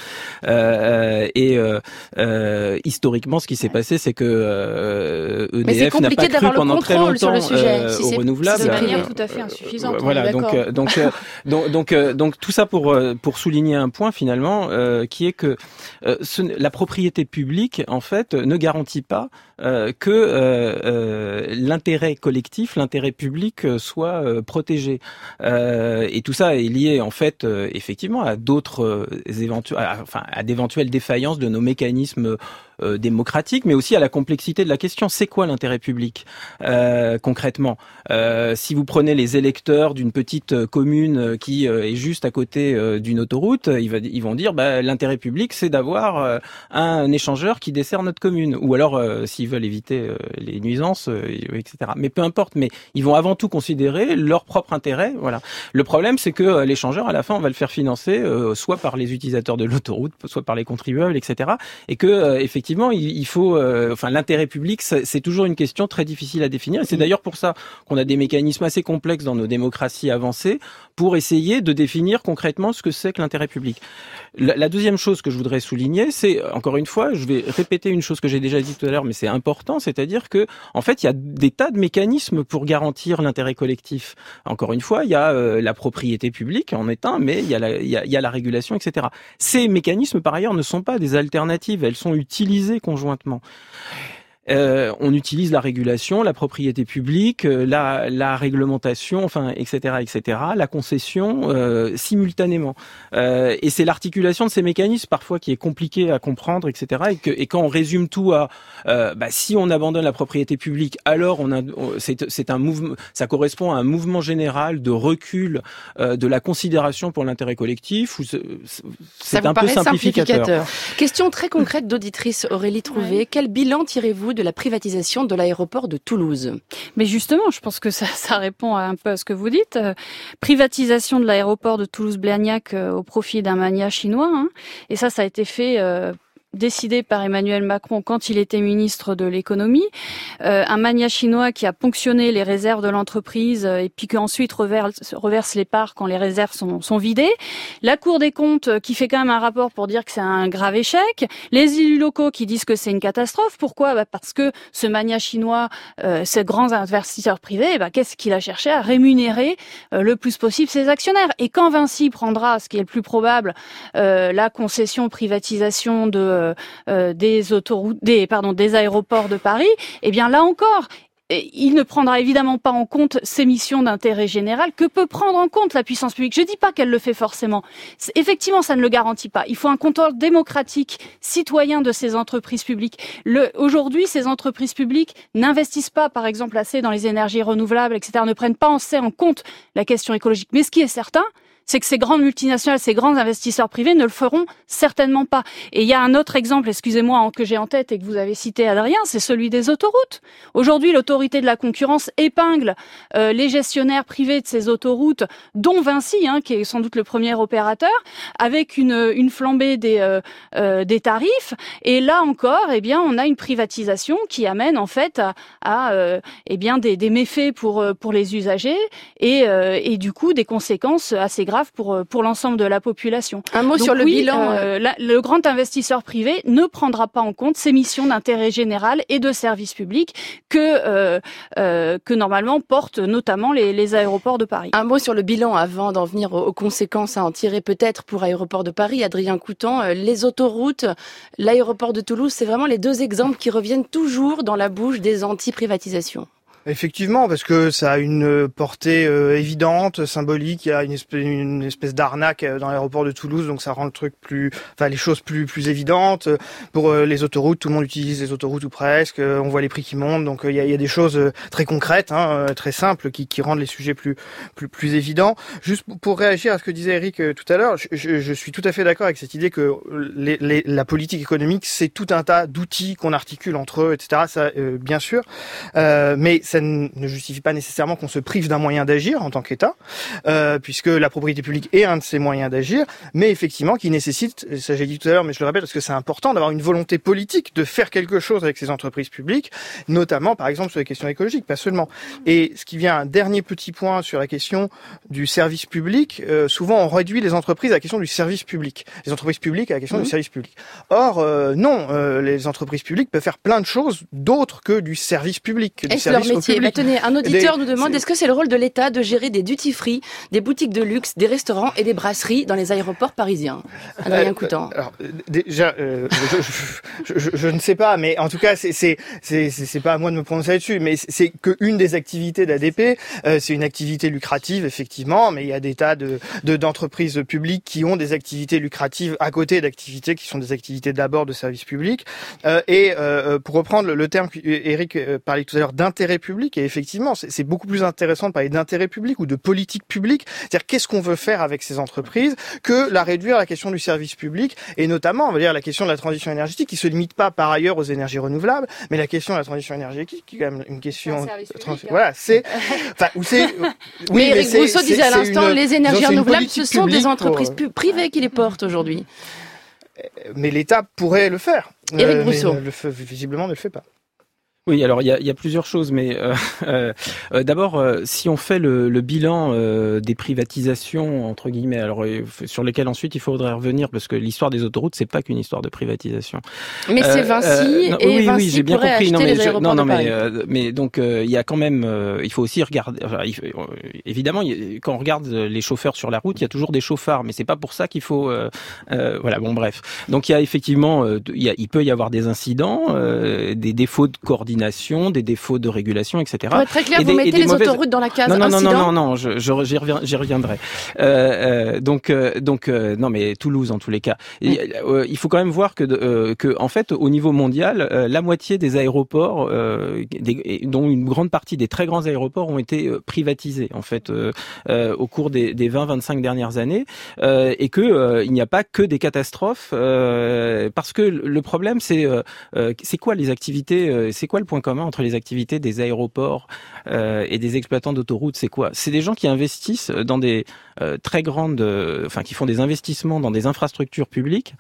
Euh, et euh, euh, historiquement, ce qui s'est passé, c'est que euh, E D F n'a pas cru pendant très longtemps euh, si aux C'est renouvelables. de manière tout à fait insuffisante. Voilà, donc, euh, donc, euh, donc, donc, euh, donc, tout ça pour pour souligner un point finalement, euh, qui est que euh, ce, la propriété publique, en fait, ne garantit pas euh, que euh, euh, l'intérêt collectif, l'intérêt public euh, soit euh, protégé. Euh, et tout ça est lié, en fait, euh, effectivement, à d'autres euh, éventuels, enfin, à d'éventuelles défaillances de nos mécanismes euh, démocratiques, mais aussi à la complexité de la question. C'est quoi l'intérêt public euh, concrètement? euh, Si vous prenez les électeurs d'une petite commune qui euh, est juste à côté euh, d'une autoroute, ils, va, ils vont dire bah, l'intérêt public, c'est d'avoir euh, un échangeur qui dessert notre commune. Ou alors, euh, s'ils veulent éviter euh, les nuisances, euh, et cetera. Mais peu importe. Mais ils vont avant tout considérer leur propre intérêt. Voilà. Le problème, c'est que euh, l'échangeur, à la fin, on va le faire financer euh, soit par les utilisateurs de l'autoroute, soit par les contribuables, et cetera. Et que euh, effectivement, il, il faut, euh, enfin, l'intérêt public, c'est, c'est toujours une question très difficile à définir. Et c'est d'ailleurs pour ça qu'on a des mécanismes assez complexes dans nos démocraties avancées pour essayer de définir concrètement ce que c'est que l'intérêt public. La, la deuxième chose que je voudrais souligner, c'est, encore une fois, je vais répéter une chose que j'ai déjà dit tout à l'heure, mais c'est important, c'est-à-dire que, en fait, il y a des tas de mécanismes pour garantir l'intérêt collectif. Encore une fois, il y a euh, la propriété publique en est un, mais il y a la, il y a, il y a la régulation, et cetera. Ces mécanismes, par ailleurs, ne sont pas des alternatives, elles sont utilisées conjointement. Euh, on utilise la régulation, la propriété publique, la, la réglementation, enfin, et cetera, et cetera, la concession euh, simultanément. Euh, et c'est l'articulation de ces mécanismes parfois qui est compliquée à comprendre, et cetera. Et, que, et quand on résume tout à, euh, bah, si on abandonne la propriété publique, alors on a, c'est, c'est un mouvement, ça correspond à un mouvement général de recul euh, de la considération pour l'intérêt collectif. Ou c'est, c'est ça un peu simplificateur. simplificateur. Question très concrète d'auditrice Aurélie Trouvé. Ouais. Quel bilan tirez-vous de la privatisation de l'aéroport de Toulouse? Mais justement, je pense que ça, ça répond à un peu à ce que vous dites. Euh, privatisation de l'aéroport de Toulouse-Blagnac euh, au profit d'un magnat chinois. Hein, et ça, ça a été fait... Euh, décidé par Emmanuel Macron quand il était ministre de l'économie, euh, un magnat chinois qui a ponctionné les réserves de l'entreprise euh, et puis qui ensuite reverse, reverse les parts quand les réserves sont, sont vidées. La Cour des comptes euh, qui fait quand même un rapport pour dire que c'est un grave échec. Les élus locaux qui disent que c'est une catastrophe. Pourquoi ? Bah parce que ce magnat chinois, euh, ce grand investisseur privé, bah qu'est-ce qu'il a cherché à rémunérer euh, le plus possible ses actionnaires. Et quand Vinci prendra, ce qui est le plus probable, euh, la concession privatisation de Euh, des autoroutes, des pardon, des aéroports de Paris, eh bien là encore, il ne prendra évidemment pas en compte ces missions d'intérêt général que peut prendre en compte la puissance publique. Je dis pas qu'elle le fait forcément. C'est, effectivement, ça ne le garantit pas. Il faut un contrôle démocratique, citoyen de ces entreprises publiques. Le, aujourd'hui, ces entreprises publiques n'investissent pas, par exemple, assez dans les énergies renouvelables, et cetera, ne prennent pas assez en compte la question écologique. Mais ce qui est certain, c'est que ces grandes multinationales, ces grands investisseurs privés ne le feront certainement pas. Et il y a un autre exemple, excusez-moi, que j'ai en tête et que vous avez cité, Adrien, c'est celui des autoroutes. Aujourd'hui, l'autorité de la concurrence épingle euh, les gestionnaires privés de ces autoroutes, dont Vinci, hein, qui est sans doute le premier opérateur, avec une, une flambée des, euh, euh, des tarifs. Et là encore, eh bien, on a une privatisation qui amène en fait à, à euh, eh bien, des, des méfaits pour, pour les usagers et, euh, et du coup des conséquences assez graves grave pour pour l'ensemble de la population. Un mot Donc, sur le oui, bilan. euh, la- le grand investisseur privé ne prendra pas en compte ces missions d'intérêt général et de service public que euh, euh, que normalement portent notamment les, les aéroports de Paris. Un mot sur le bilan avant d'en venir aux, aux conséquences à en tirer peut-être pour Aéroport de Paris. Adrien Coutan, euh, les autoroutes, l'aéroport de Toulouse, c'est vraiment les deux exemples qui reviennent toujours dans la bouche des anti-privatisations. Effectivement, parce que ça a une portée euh, évidente, symbolique. Il y a une espèce, une espèce d'arnaque dans l'aéroport de Toulouse, donc ça rend le truc plus, enfin les choses plus plus évidentes. Pour euh, les autoroutes, tout le monde utilise les autoroutes ou presque. Euh, on voit les prix qui montent, donc euh, il y, a, il y a des choses euh, très concrètes, hein, euh, très simples, qui, qui rendent les sujets plus plus plus évidents. Juste pour réagir à ce que disait Eric euh, tout à l'heure, je, je, je suis tout à fait d'accord avec cette idée que les, les, la politique économique, c'est tout un tas d'outils qu'on articule entre eux, et cetera. Ça, euh, bien sûr, euh, mais ça ne justifie pas nécessairement qu'on se prive d'un moyen d'agir en tant qu'État, euh, puisque la propriété publique est un de ces moyens d'agir, mais effectivement qui nécessite, ça j'ai dit tout à l'heure, mais je le répète parce que c'est important, d'avoir une volonté politique de faire quelque chose avec ces entreprises publiques, notamment par exemple sur les questions écologiques, pas seulement. Et ce qui vient un dernier petit point sur la question du service public, euh, souvent on réduit les entreprises à la question du service public, les entreprises publiques à la question mmh. du service public. Or, euh, non, euh, les entreprises publiques peuvent faire plein de choses d'autres que du service public, que du Est-ce service leur au métier? public. Bah, tenez, un auditeur Des- nous demande, c'est- est-ce que c'est le rôle de l'État de gérer des duty-free, des boutiques de luxe, des restaurants et des brasseries dans les aéroports parisiens? Adrien Euh, Coutan. Alors euh, déjà, euh, je, je, je, je ne sais pas, mais en tout cas, c'est c'est c'est c'est pas à moi de me prononcer là-dessus, mais c'est- c'est que une des activités d'A D P. Euh, c'est une activité lucrative, effectivement, mais il y a des tas de de- d'entreprises publiques qui ont des activités lucratives à côté d'activités qui sont des activités d'abord de service public. Euh, et euh, pour reprendre le, le terme qu'Éric euh, parlait tout à l'heure d'intérêt public, et effectivement, c'est c'est beaucoup plus intéressant de parler d'intérêt public ou de politique publique. C'est-à-dire qu'est-ce qu'on veut faire avec ces entreprises que la réduire à la question du service public, et notamment, on va dire, la question de la transition énergétique qui se limite pas par ailleurs aux énergies renouvelables, mais la question de la transition énergétique qui est quand même une question. C'est un service public, trans- hein. Voilà, c'est, enfin, où c'est. mais Eric c'est- Rousseau c'est- disait à c'est l'instant, une- les énergies disons, c'est une renouvelables, ce politique sont des publique pour- entreprises pu- privées qui les portent aujourd'hui. Mais l'État pourrait le faire. Éric Euh, mais Rousseau. ne le fait- visiblement ne le fait pas. Oui, alors il y a, il y a plusieurs choses, mais euh, euh, euh, d'abord, euh, si on fait le, le bilan euh, des privatisations entre guillemets, alors euh, sur lesquelles ensuite il faudrait revenir, parce que l'histoire des autoroutes, c'est pas qu'une histoire de privatisation. Mais c'est Euh, Vinci euh, non, et oui, Vinci oui, j'ai bien pourrait compris. acheter Non, mais les je- aéroports non, non, de mais, Paris. euh, mais donc euh, il y a quand même, euh, il faut aussi regarder. Enfin, il faut- euh, évidemment, il y a- quand on regarde les chauffeurs sur la route, il y a toujours des chauffards, mais c'est pas pour ça qu'il faut. Euh, euh, voilà, bon, bref. Donc il y a effectivement, euh, il, y a, il peut y avoir des incidents, euh, des défauts de coordination, des défauts de régulation, et cetera. Pour être très clair, Et vous des- et mettez des les mauvaises- autoroutes dans la case Non, non, non, incident. non, non, non, je, je, j'y reviens, j'y reviendrai. Euh, euh, donc, euh, donc, euh, non, mais Toulouse en tous les cas. Et, euh, il faut quand même voir que, euh, que, en fait, au niveau mondial, euh, la moitié des aéroports, euh, des, et dont une grande partie des très grands aéroports, ont été euh, privatisés, en fait, euh, euh, au cours des, des vingt vingt-cinq dernières années, euh, et que euh, il n'y a pas que des catastrophes, euh, parce que le problème, c'est, euh, euh, c'est quoi les activités, euh, c'est quoi le point commun entre les activités des aéroports Euh, et des exploitants d'autoroutes, c'est quoi? C'est des gens qui investissent dans des euh, très grandes, euh, enfin qui font des investissements dans des infrastructures publiques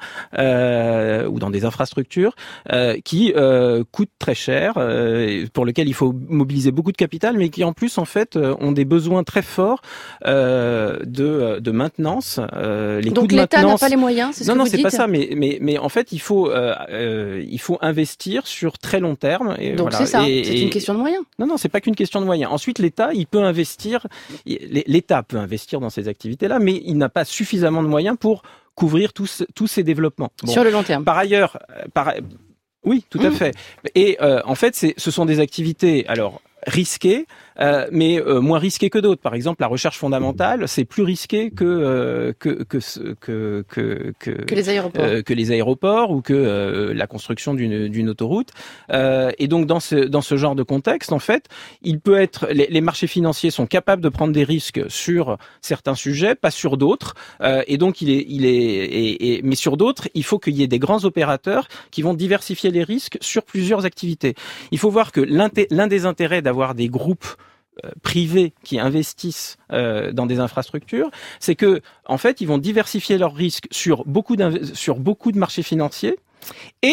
euh, ou dans des infrastructures euh, qui euh, coûtent très cher, euh, pour lesquelles il faut mobiliser beaucoup de capital, mais qui en plus en fait euh, ont des besoins très forts euh, de, de maintenance. Euh, les coûts Donc de l'État n'a maintenance. pas les moyens, c'est ce Non, que non, vous c'est dites. pas ça, mais mais mais en fait, il faut euh, euh, il faut investir sur très long terme. Et Donc voilà. c'est ça, Et- c'est et- une question de moyens. Non, non, c'est pas qu'une question de moyens. Ensuite, l'État, il peut investir. il- L'État peut investir dans ces activités-là, mais il n'a pas suffisamment de moyens pour couvrir tous tous ces développements. Bon. Sur le long terme. Par ailleurs, euh, par oui, tout à Mmh. fait. Et euh, en fait, c'est ce sont des activités alors risquées, euh, mais euh, moins risquées que d'autres. Par exemple, la recherche fondamentale, c'est plus risqué que euh, que que ce- que que que, Que les aéroports. euh, que les aéroports ou que euh, la construction d'une d'une autoroute. Euh, et donc dans ce dans ce genre de contexte, en fait, il peut être les, les marchés financiers sont capables de prendre des risques sur certains sujets, pas sur d'autres. Euh, et donc il est il est et, et, mais sur d'autres, il faut qu'il y ait des grands opérateurs qui vont diversifier les risques sur plusieurs activités. Il faut voir que l'un des- l'un des intérêts d'avoir des groupes euh, privés qui investissent euh, dans des infrastructures, c'est que en fait, ils vont diversifier leurs risques sur beaucoup d'inv- sur beaucoup de marchés financiers et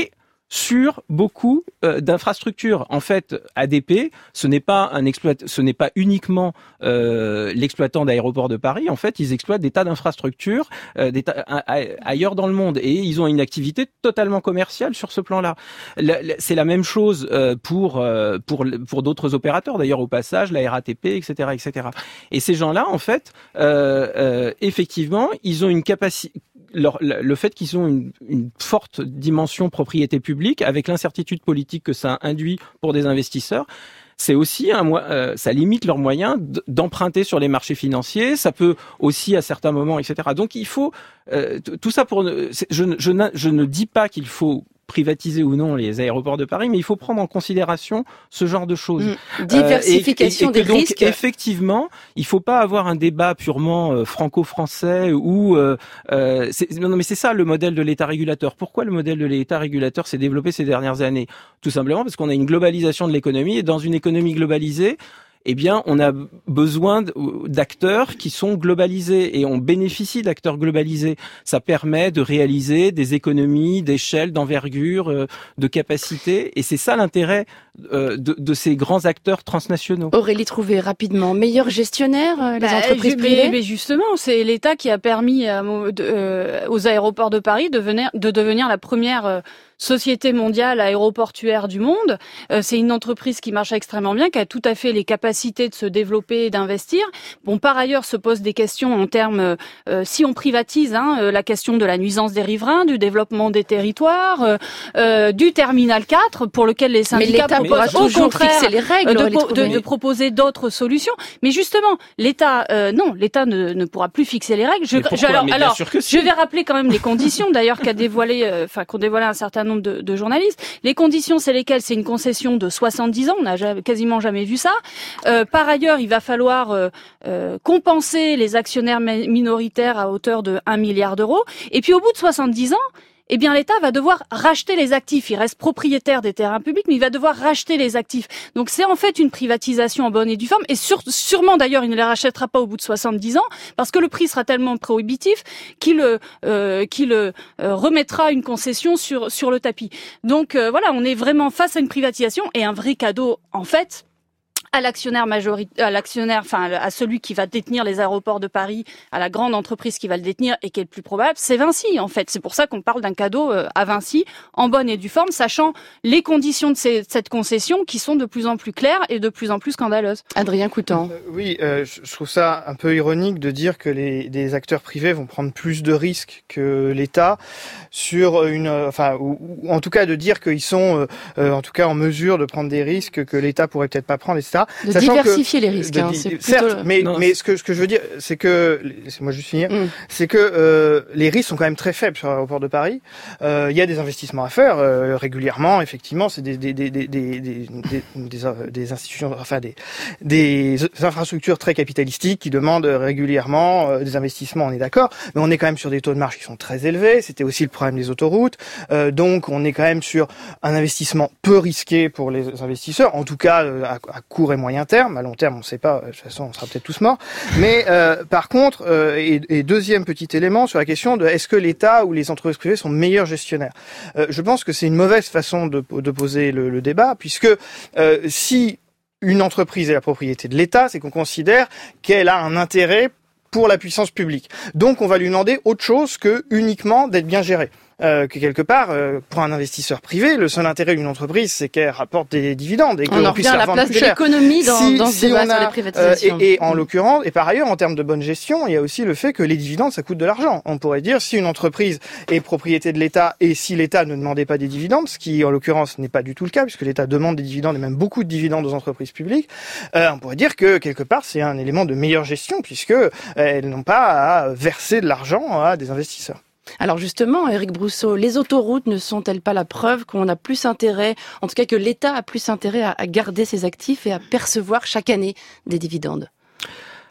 sur beaucoup euh, d'infrastructures. En fait, A D P, ce n'est pas un exploit, ce n'est pas uniquement euh, l'exploitant d'aéroports de Paris. En fait, ils exploitent des tas d'infrastructures euh, des tas, a, a, ailleurs dans le monde, et ils ont une activité totalement commerciale sur ce plan-là. La, la, c'est la même chose euh, pour euh, pour pour d'autres opérateurs. D'ailleurs, au passage, la R A T P, et cetera, et cetera. Et ces gens-là, en fait, euh, euh, effectivement, ils ont une capacité. Leur, le fait qu'ils ont une, une forte dimension propriété publique, avec l'incertitude politique que ça induit pour des investisseurs, c'est aussi un euh, ça limite leurs moyens d'emprunter sur les marchés financiers. Ça peut aussi à certains moments, et cetera. Donc il faut euh, tout ça pour. Je, je, je, je ne dis pas qu'il faut privatiser ou non les aéroports de Paris, mais il faut prendre en considération ce genre de choses. Mmh. Diversification euh, et, et, et des donc, risques. Effectivement, il faut pas avoir un débat purement euh, franco-français ou euh, euh, c'est, non, non, mais c'est ça le modèle de l'État régulateur. Pourquoi le modèle de l'État régulateur s'est développé ces dernières années ? Tout simplement parce qu'on a une globalisation de l'économie, et dans une économie globalisée, eh bien, on a besoin d'acteurs qui sont globalisés, et on bénéficie d'acteurs globalisés. Ça permet de réaliser des économies d'échelle, d'envergure, euh, de capacité, et c'est ça l'intérêt euh, de, de ces grands acteurs transnationaux. Aurélie Trouvé, rapidement, meilleur gestionnaire, euh, les bah, entreprises je, privées mais, mais justement, c'est l'État qui a permis euh, de, euh, aux aéroports de Paris de, venir, de devenir la première euh, société mondiale aéroportuaire du monde. Euh, c'est une entreprise qui marche extrêmement bien, qui a tout à fait les capacités de se développer et d'investir. Bon, par ailleurs, se posent des questions en termes, euh, si on privatise, hein, euh, la question de la nuisance des riverains, du développement des territoires, euh, euh, du terminal quatre, pour lequel les syndicats proposent au contraire fixer les règles, de, de, de proposer d'autres solutions. Mais justement, l'État, euh, non, l'État ne, ne pourra plus fixer les règles. Je, je, alors, alors si. je vais rappeler quand même les conditions, d'ailleurs, qu'a dévoilé, enfin, euh, qu'ont dévoilé un certain nombre de, de journalistes. Les conditions, c'est lesquelles ? C'est une concession de soixante-dix ans. On n'a quasiment jamais vu ça. Euh, par ailleurs, il va falloir euh, euh, compenser les actionnaires minoritaires à hauteur de un milliard d'euros. Et puis, au bout de soixante-dix ans, eh bien, l'État va devoir racheter les actifs. Il reste propriétaire des terrains publics, mais il va devoir racheter les actifs. Donc, c'est en fait une privatisation en bonne et due forme. Et sur, sûrement, d'ailleurs, il ne les rachètera pas au bout de soixante-dix ans, parce que le prix sera tellement prohibitif qu'il euh, qu'il euh, remettra une concession sur sur le tapis. Donc, euh, voilà, on est vraiment face à une privatisation et un vrai cadeau, en fait, à l'actionnaire majoritaire, à l'actionnaire, enfin à celui qui va détenir les aéroports de Paris, à la grande entreprise qui va le détenir et qui est le plus probable, c'est Vinci en fait. C'est pour ça qu'on parle d'un cadeau à Vinci en bonne et due forme, sachant les conditions de ces, cette concession qui sont de plus en plus claires et de plus en plus scandaleuses. Adrien Coutan. Euh, oui, euh, je trouve ça un peu ironique de dire que les des acteurs privés vont prendre plus de risques que l'État sur une, enfin, ou, ou en tout cas de dire qu'ils sont, euh, en tout cas en mesure de prendre des risques que l'État pourrait peut-être pas prendre, et cetera. De Sachant diversifier que, les risques. De, hein, c'est certes, plutôt... mais non, mais ce que ce que je veux dire, c'est que laissez-moi juste finir, mm. c'est que euh, les risques sont quand même très faibles sur l'aéroport de Paris. Il euh, y a des investissements à faire euh, régulièrement, effectivement, c'est des des des des des des, des, des, des institutions, enfin des des infrastructures très capitalistiques qui demandent régulièrement euh, des investissements. On est d'accord, mais on est quand même sur des taux de marge qui sont très élevés. C'était aussi le problème des autoroutes. Euh, donc on est quand même sur un investissement peu risqué pour les investisseurs, en tout cas euh, à, à court et moyen terme. À long terme, on ne sait pas. De toute façon, on sera peut-être tous morts. Mais euh, par contre, euh, et, et deuxième petit élément sur la question de est-ce que l'État ou les entreprises privées sont meilleurs gestionnaires. Euh, je pense que c'est une mauvaise façon de, de poser le, le débat, puisque euh, si une entreprise est la propriété de l'État, c'est qu'on considère qu'elle a un intérêt pour la puissance publique. Donc, on va lui demander autre chose que uniquement d'être bien gérée. Euh, que quelque part, euh, pour un investisseur privé, le seul intérêt d'une entreprise, c'est qu'elle rapporte des dividendes et qu'on on puisse la vendre plus cher. On en revient à la place de l'économie dans, si, dans ce si débat on a, sur les privatisations. Euh, et, et en l'occurrence, et par ailleurs, en termes de bonne gestion, il y a aussi le fait que les dividendes, ça coûte de l'argent. On pourrait dire, si une entreprise est propriété de l'État et si l'État ne demandait pas des dividendes, ce qui en l'occurrence n'est pas du tout le cas, puisque l'État demande des dividendes et même beaucoup de dividendes aux entreprises publiques, euh, on pourrait dire que quelque part, c'est un élément de meilleure gestion, puisque euh, elles n'ont pas à verser de l'argent à des investisseurs. Alors justement, Éric Brousseau, les autoroutes ne sont-elles pas la preuve qu'on a plus intérêt, en tout cas que l'État a plus intérêt à garder ses actifs et à percevoir chaque année des dividendes ?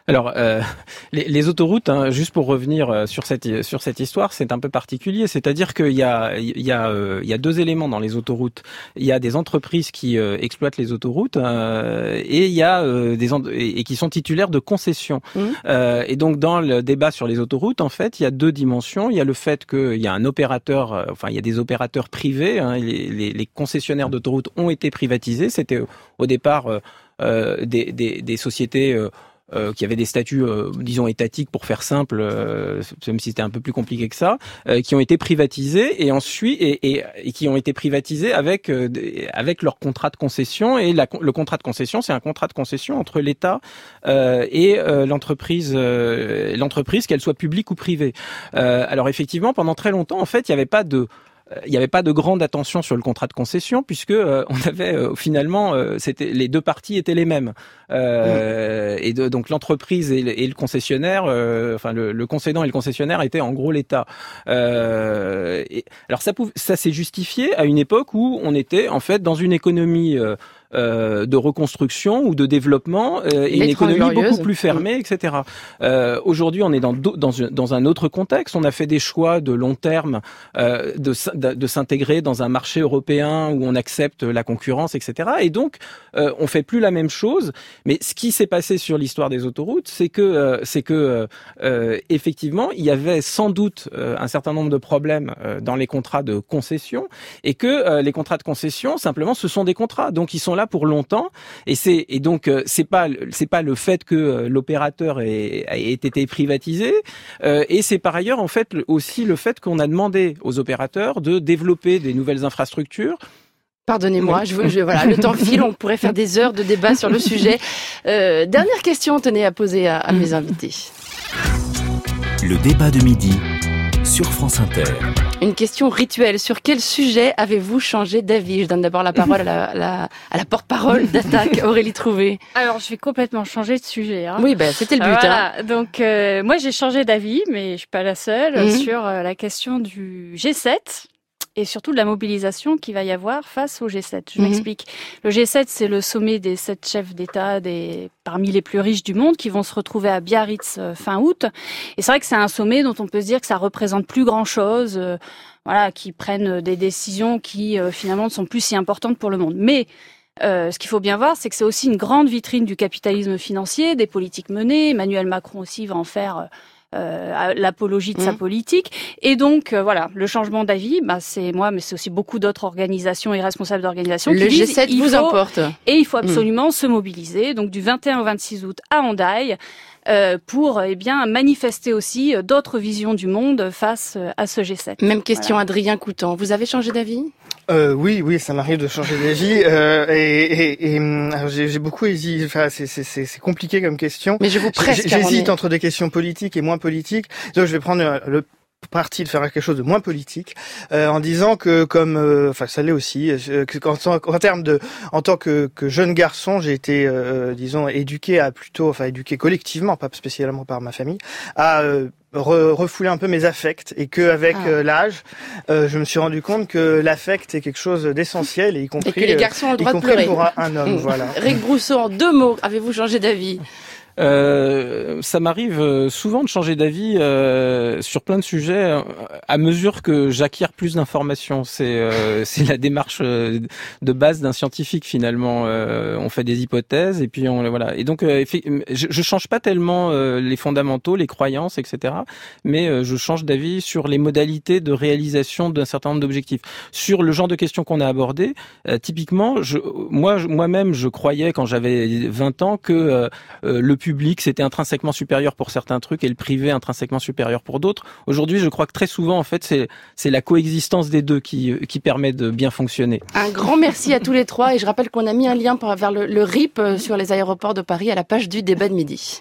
Alors, euh, les, les autoroutes, hein, juste pour revenir sur cette sur cette histoire, c'est un peu particulier. C'est-à-dire qu'il y a il y a euh, il y a deux éléments dans les autoroutes. Il y a des entreprises qui euh, exploitent les autoroutes euh, et il y a euh, des en- et, et qui sont titulaires de concessions. Mmh. Euh, et donc, dans le débat sur les autoroutes, en fait, il y a deux dimensions. Il y a le fait qu'il y a un opérateur, euh, enfin, il y a des opérateurs privés. Hein, les, les, les concessionnaires d'autoroutes ont été privatisés. C'était au départ euh, euh, des, des, des sociétés euh, Euh, qui avaient des statuts, euh, disons, étatiques pour faire simple, euh, même si c'était un peu plus compliqué que ça, euh, qui ont été privatisés et ensuite et, et, et qui ont été privatisés avec euh, avec leur contrat de concession. Et la, le contrat de concession, c'est un contrat de concession entre l'État euh, et euh, l'entreprise, euh, l'entreprise, qu'elle soit publique ou privée. Euh, alors effectivement, pendant très longtemps, en fait, il n'y avait pas de il n'y avait pas de grande attention sur le contrat de concession puisque euh, on avait euh, finalement euh, c'était les deux parties étaient les mêmes euh, mmh. et de, donc l'entreprise et le, et le concessionnaire euh, enfin le, le concédant et le concessionnaire étaient en gros l'État. Euh, et, alors ça pouvait, ça s'est justifié à une époque où on était en fait dans une économie euh, Euh, de reconstruction ou de développement euh, et une économie glorieuse. Beaucoup plus fermée, et cetera. Euh, aujourd'hui, on est dans, dans, dans un autre contexte. On a fait des choix de long terme euh, de, de, de s'intégrer dans un marché européen où on accepte la concurrence, et cetera. Et donc, euh, on fait plus la même chose. Mais ce qui s'est passé sur l'histoire des autoroutes, c'est que, euh, c'est que euh, effectivement, il y avait sans doute euh, un certain nombre de problèmes euh, dans les contrats de concession et que euh, les contrats de concession, simplement, ce sont des contrats. Donc, ils sont là pour longtemps et c'est et donc euh, c'est pas c'est pas le fait que euh, l'opérateur ait, ait été privatisé euh, et c'est par ailleurs en fait aussi le fait qu'on a demandé aux opérateurs de développer des nouvelles infrastructures. Pardonnez-moi, je, je, voilà, le temps file, on pourrait faire des heures de débat sur le sujet. Euh, dernière question, tenez à poser à, à mes invités. Le débat de midi sur France Inter. Une question rituelle. Sur quel sujet avez-vous changé d'avis ? Je donne d'abord la parole à la, à la, à la porte-parole d'Attaque, Aurélie Trouvé. Alors, je vais complètement changer de sujet. Hein. Oui, ben, c'était le but. Voilà. Hein. Donc, euh, moi, j'ai changé d'avis, mais je suis pas la seule, mmh. sur euh, la question du G sept. Et surtout de la mobilisation qu'il va y avoir face au G sept. Je mmh. m'explique. Le G sept, c'est le sommet des sept chefs d'État des parmi les plus riches du monde qui vont se retrouver à Biarritz fin août. Et c'est vrai que c'est un sommet dont on peut se dire que ça représente plus grand-chose, euh, voilà, qui prennent des décisions qui euh, finalement ne sont plus si importantes pour le monde. Mais Euh, ce qu'il faut bien voir, c'est que c'est aussi une grande vitrine du capitalisme financier, des politiques menées. Emmanuel Macron aussi va en faire euh, l'apologie de mmh. sa politique. Et donc, euh, voilà, le changement d'avis, bah, c'est moi, mais c'est aussi beaucoup d'autres organisations et responsables d'organisations qui le disent, G sept vous faut, importe. Et il faut absolument mmh. se mobiliser. Donc, du vingt et un au vingt-six août à Hendaye, Euh, pour eh bien manifester aussi euh, d'autres visions du monde face euh, à ce G sept. Même question, voilà. Adrien Coutan. Vous avez changé d'avis ? Euh, oui, oui, ça m'arrive de changer d'avis. Euh, et et, et alors j'ai, j'ai beaucoup hésité. Enfin, c'est, c'est, c'est, c'est compliqué comme question. Mais je vous presse. J'hésite entre des questions politiques et moins politiques. Donc, je vais prendre le parti de faire quelque chose de moins politique, euh, en disant que comme, euh, enfin ça l'est aussi, euh, que en, en termes de, en tant que, que jeune garçon, j'ai été, euh, disons, éduqué à plutôt, enfin éduqué collectivement, pas spécialement par ma famille, à euh, Re, refouler un peu mes affects et que avec ah. euh, l'âge, euh, je me suis rendu compte que l'affect est quelque chose d'essentiel et y compris, et que les garçons ont le droit euh, y de pleurer pour un, un homme. Voilà. Rick Brousseau, en deux mots, avez-vous changé d'avis ? Euh, ça m'arrive souvent de changer d'avis euh, sur plein de sujets à mesure que j'acquiers plus d'informations. C'est euh, c'est la démarche de base d'un scientifique finalement. Euh, on fait des hypothèses et puis on voilà. Et donc euh, je, je change pas tellement euh, les fondamentaux, les croyances, et cetera. Mais euh, je change d'avis sur les modalités de réalisation d'un certain nombre d'objectifs. Sur le genre de questions qu'on a abordées, euh, typiquement, je, moi moi-même je croyais quand j'avais vingt ans que euh, le public c'était intrinsèquement supérieur pour certains trucs et le privé intrinsèquement supérieur pour d'autres. Aujourd'hui, je crois que très souvent, en fait, c'est c'est la coexistence des deux qui qui permet de bien fonctionner. Un grand merci à tous les trois et je rappelle qu'on a mis un lien vers le, le R I P sur les aéroports de Paris à la page du débat de midi.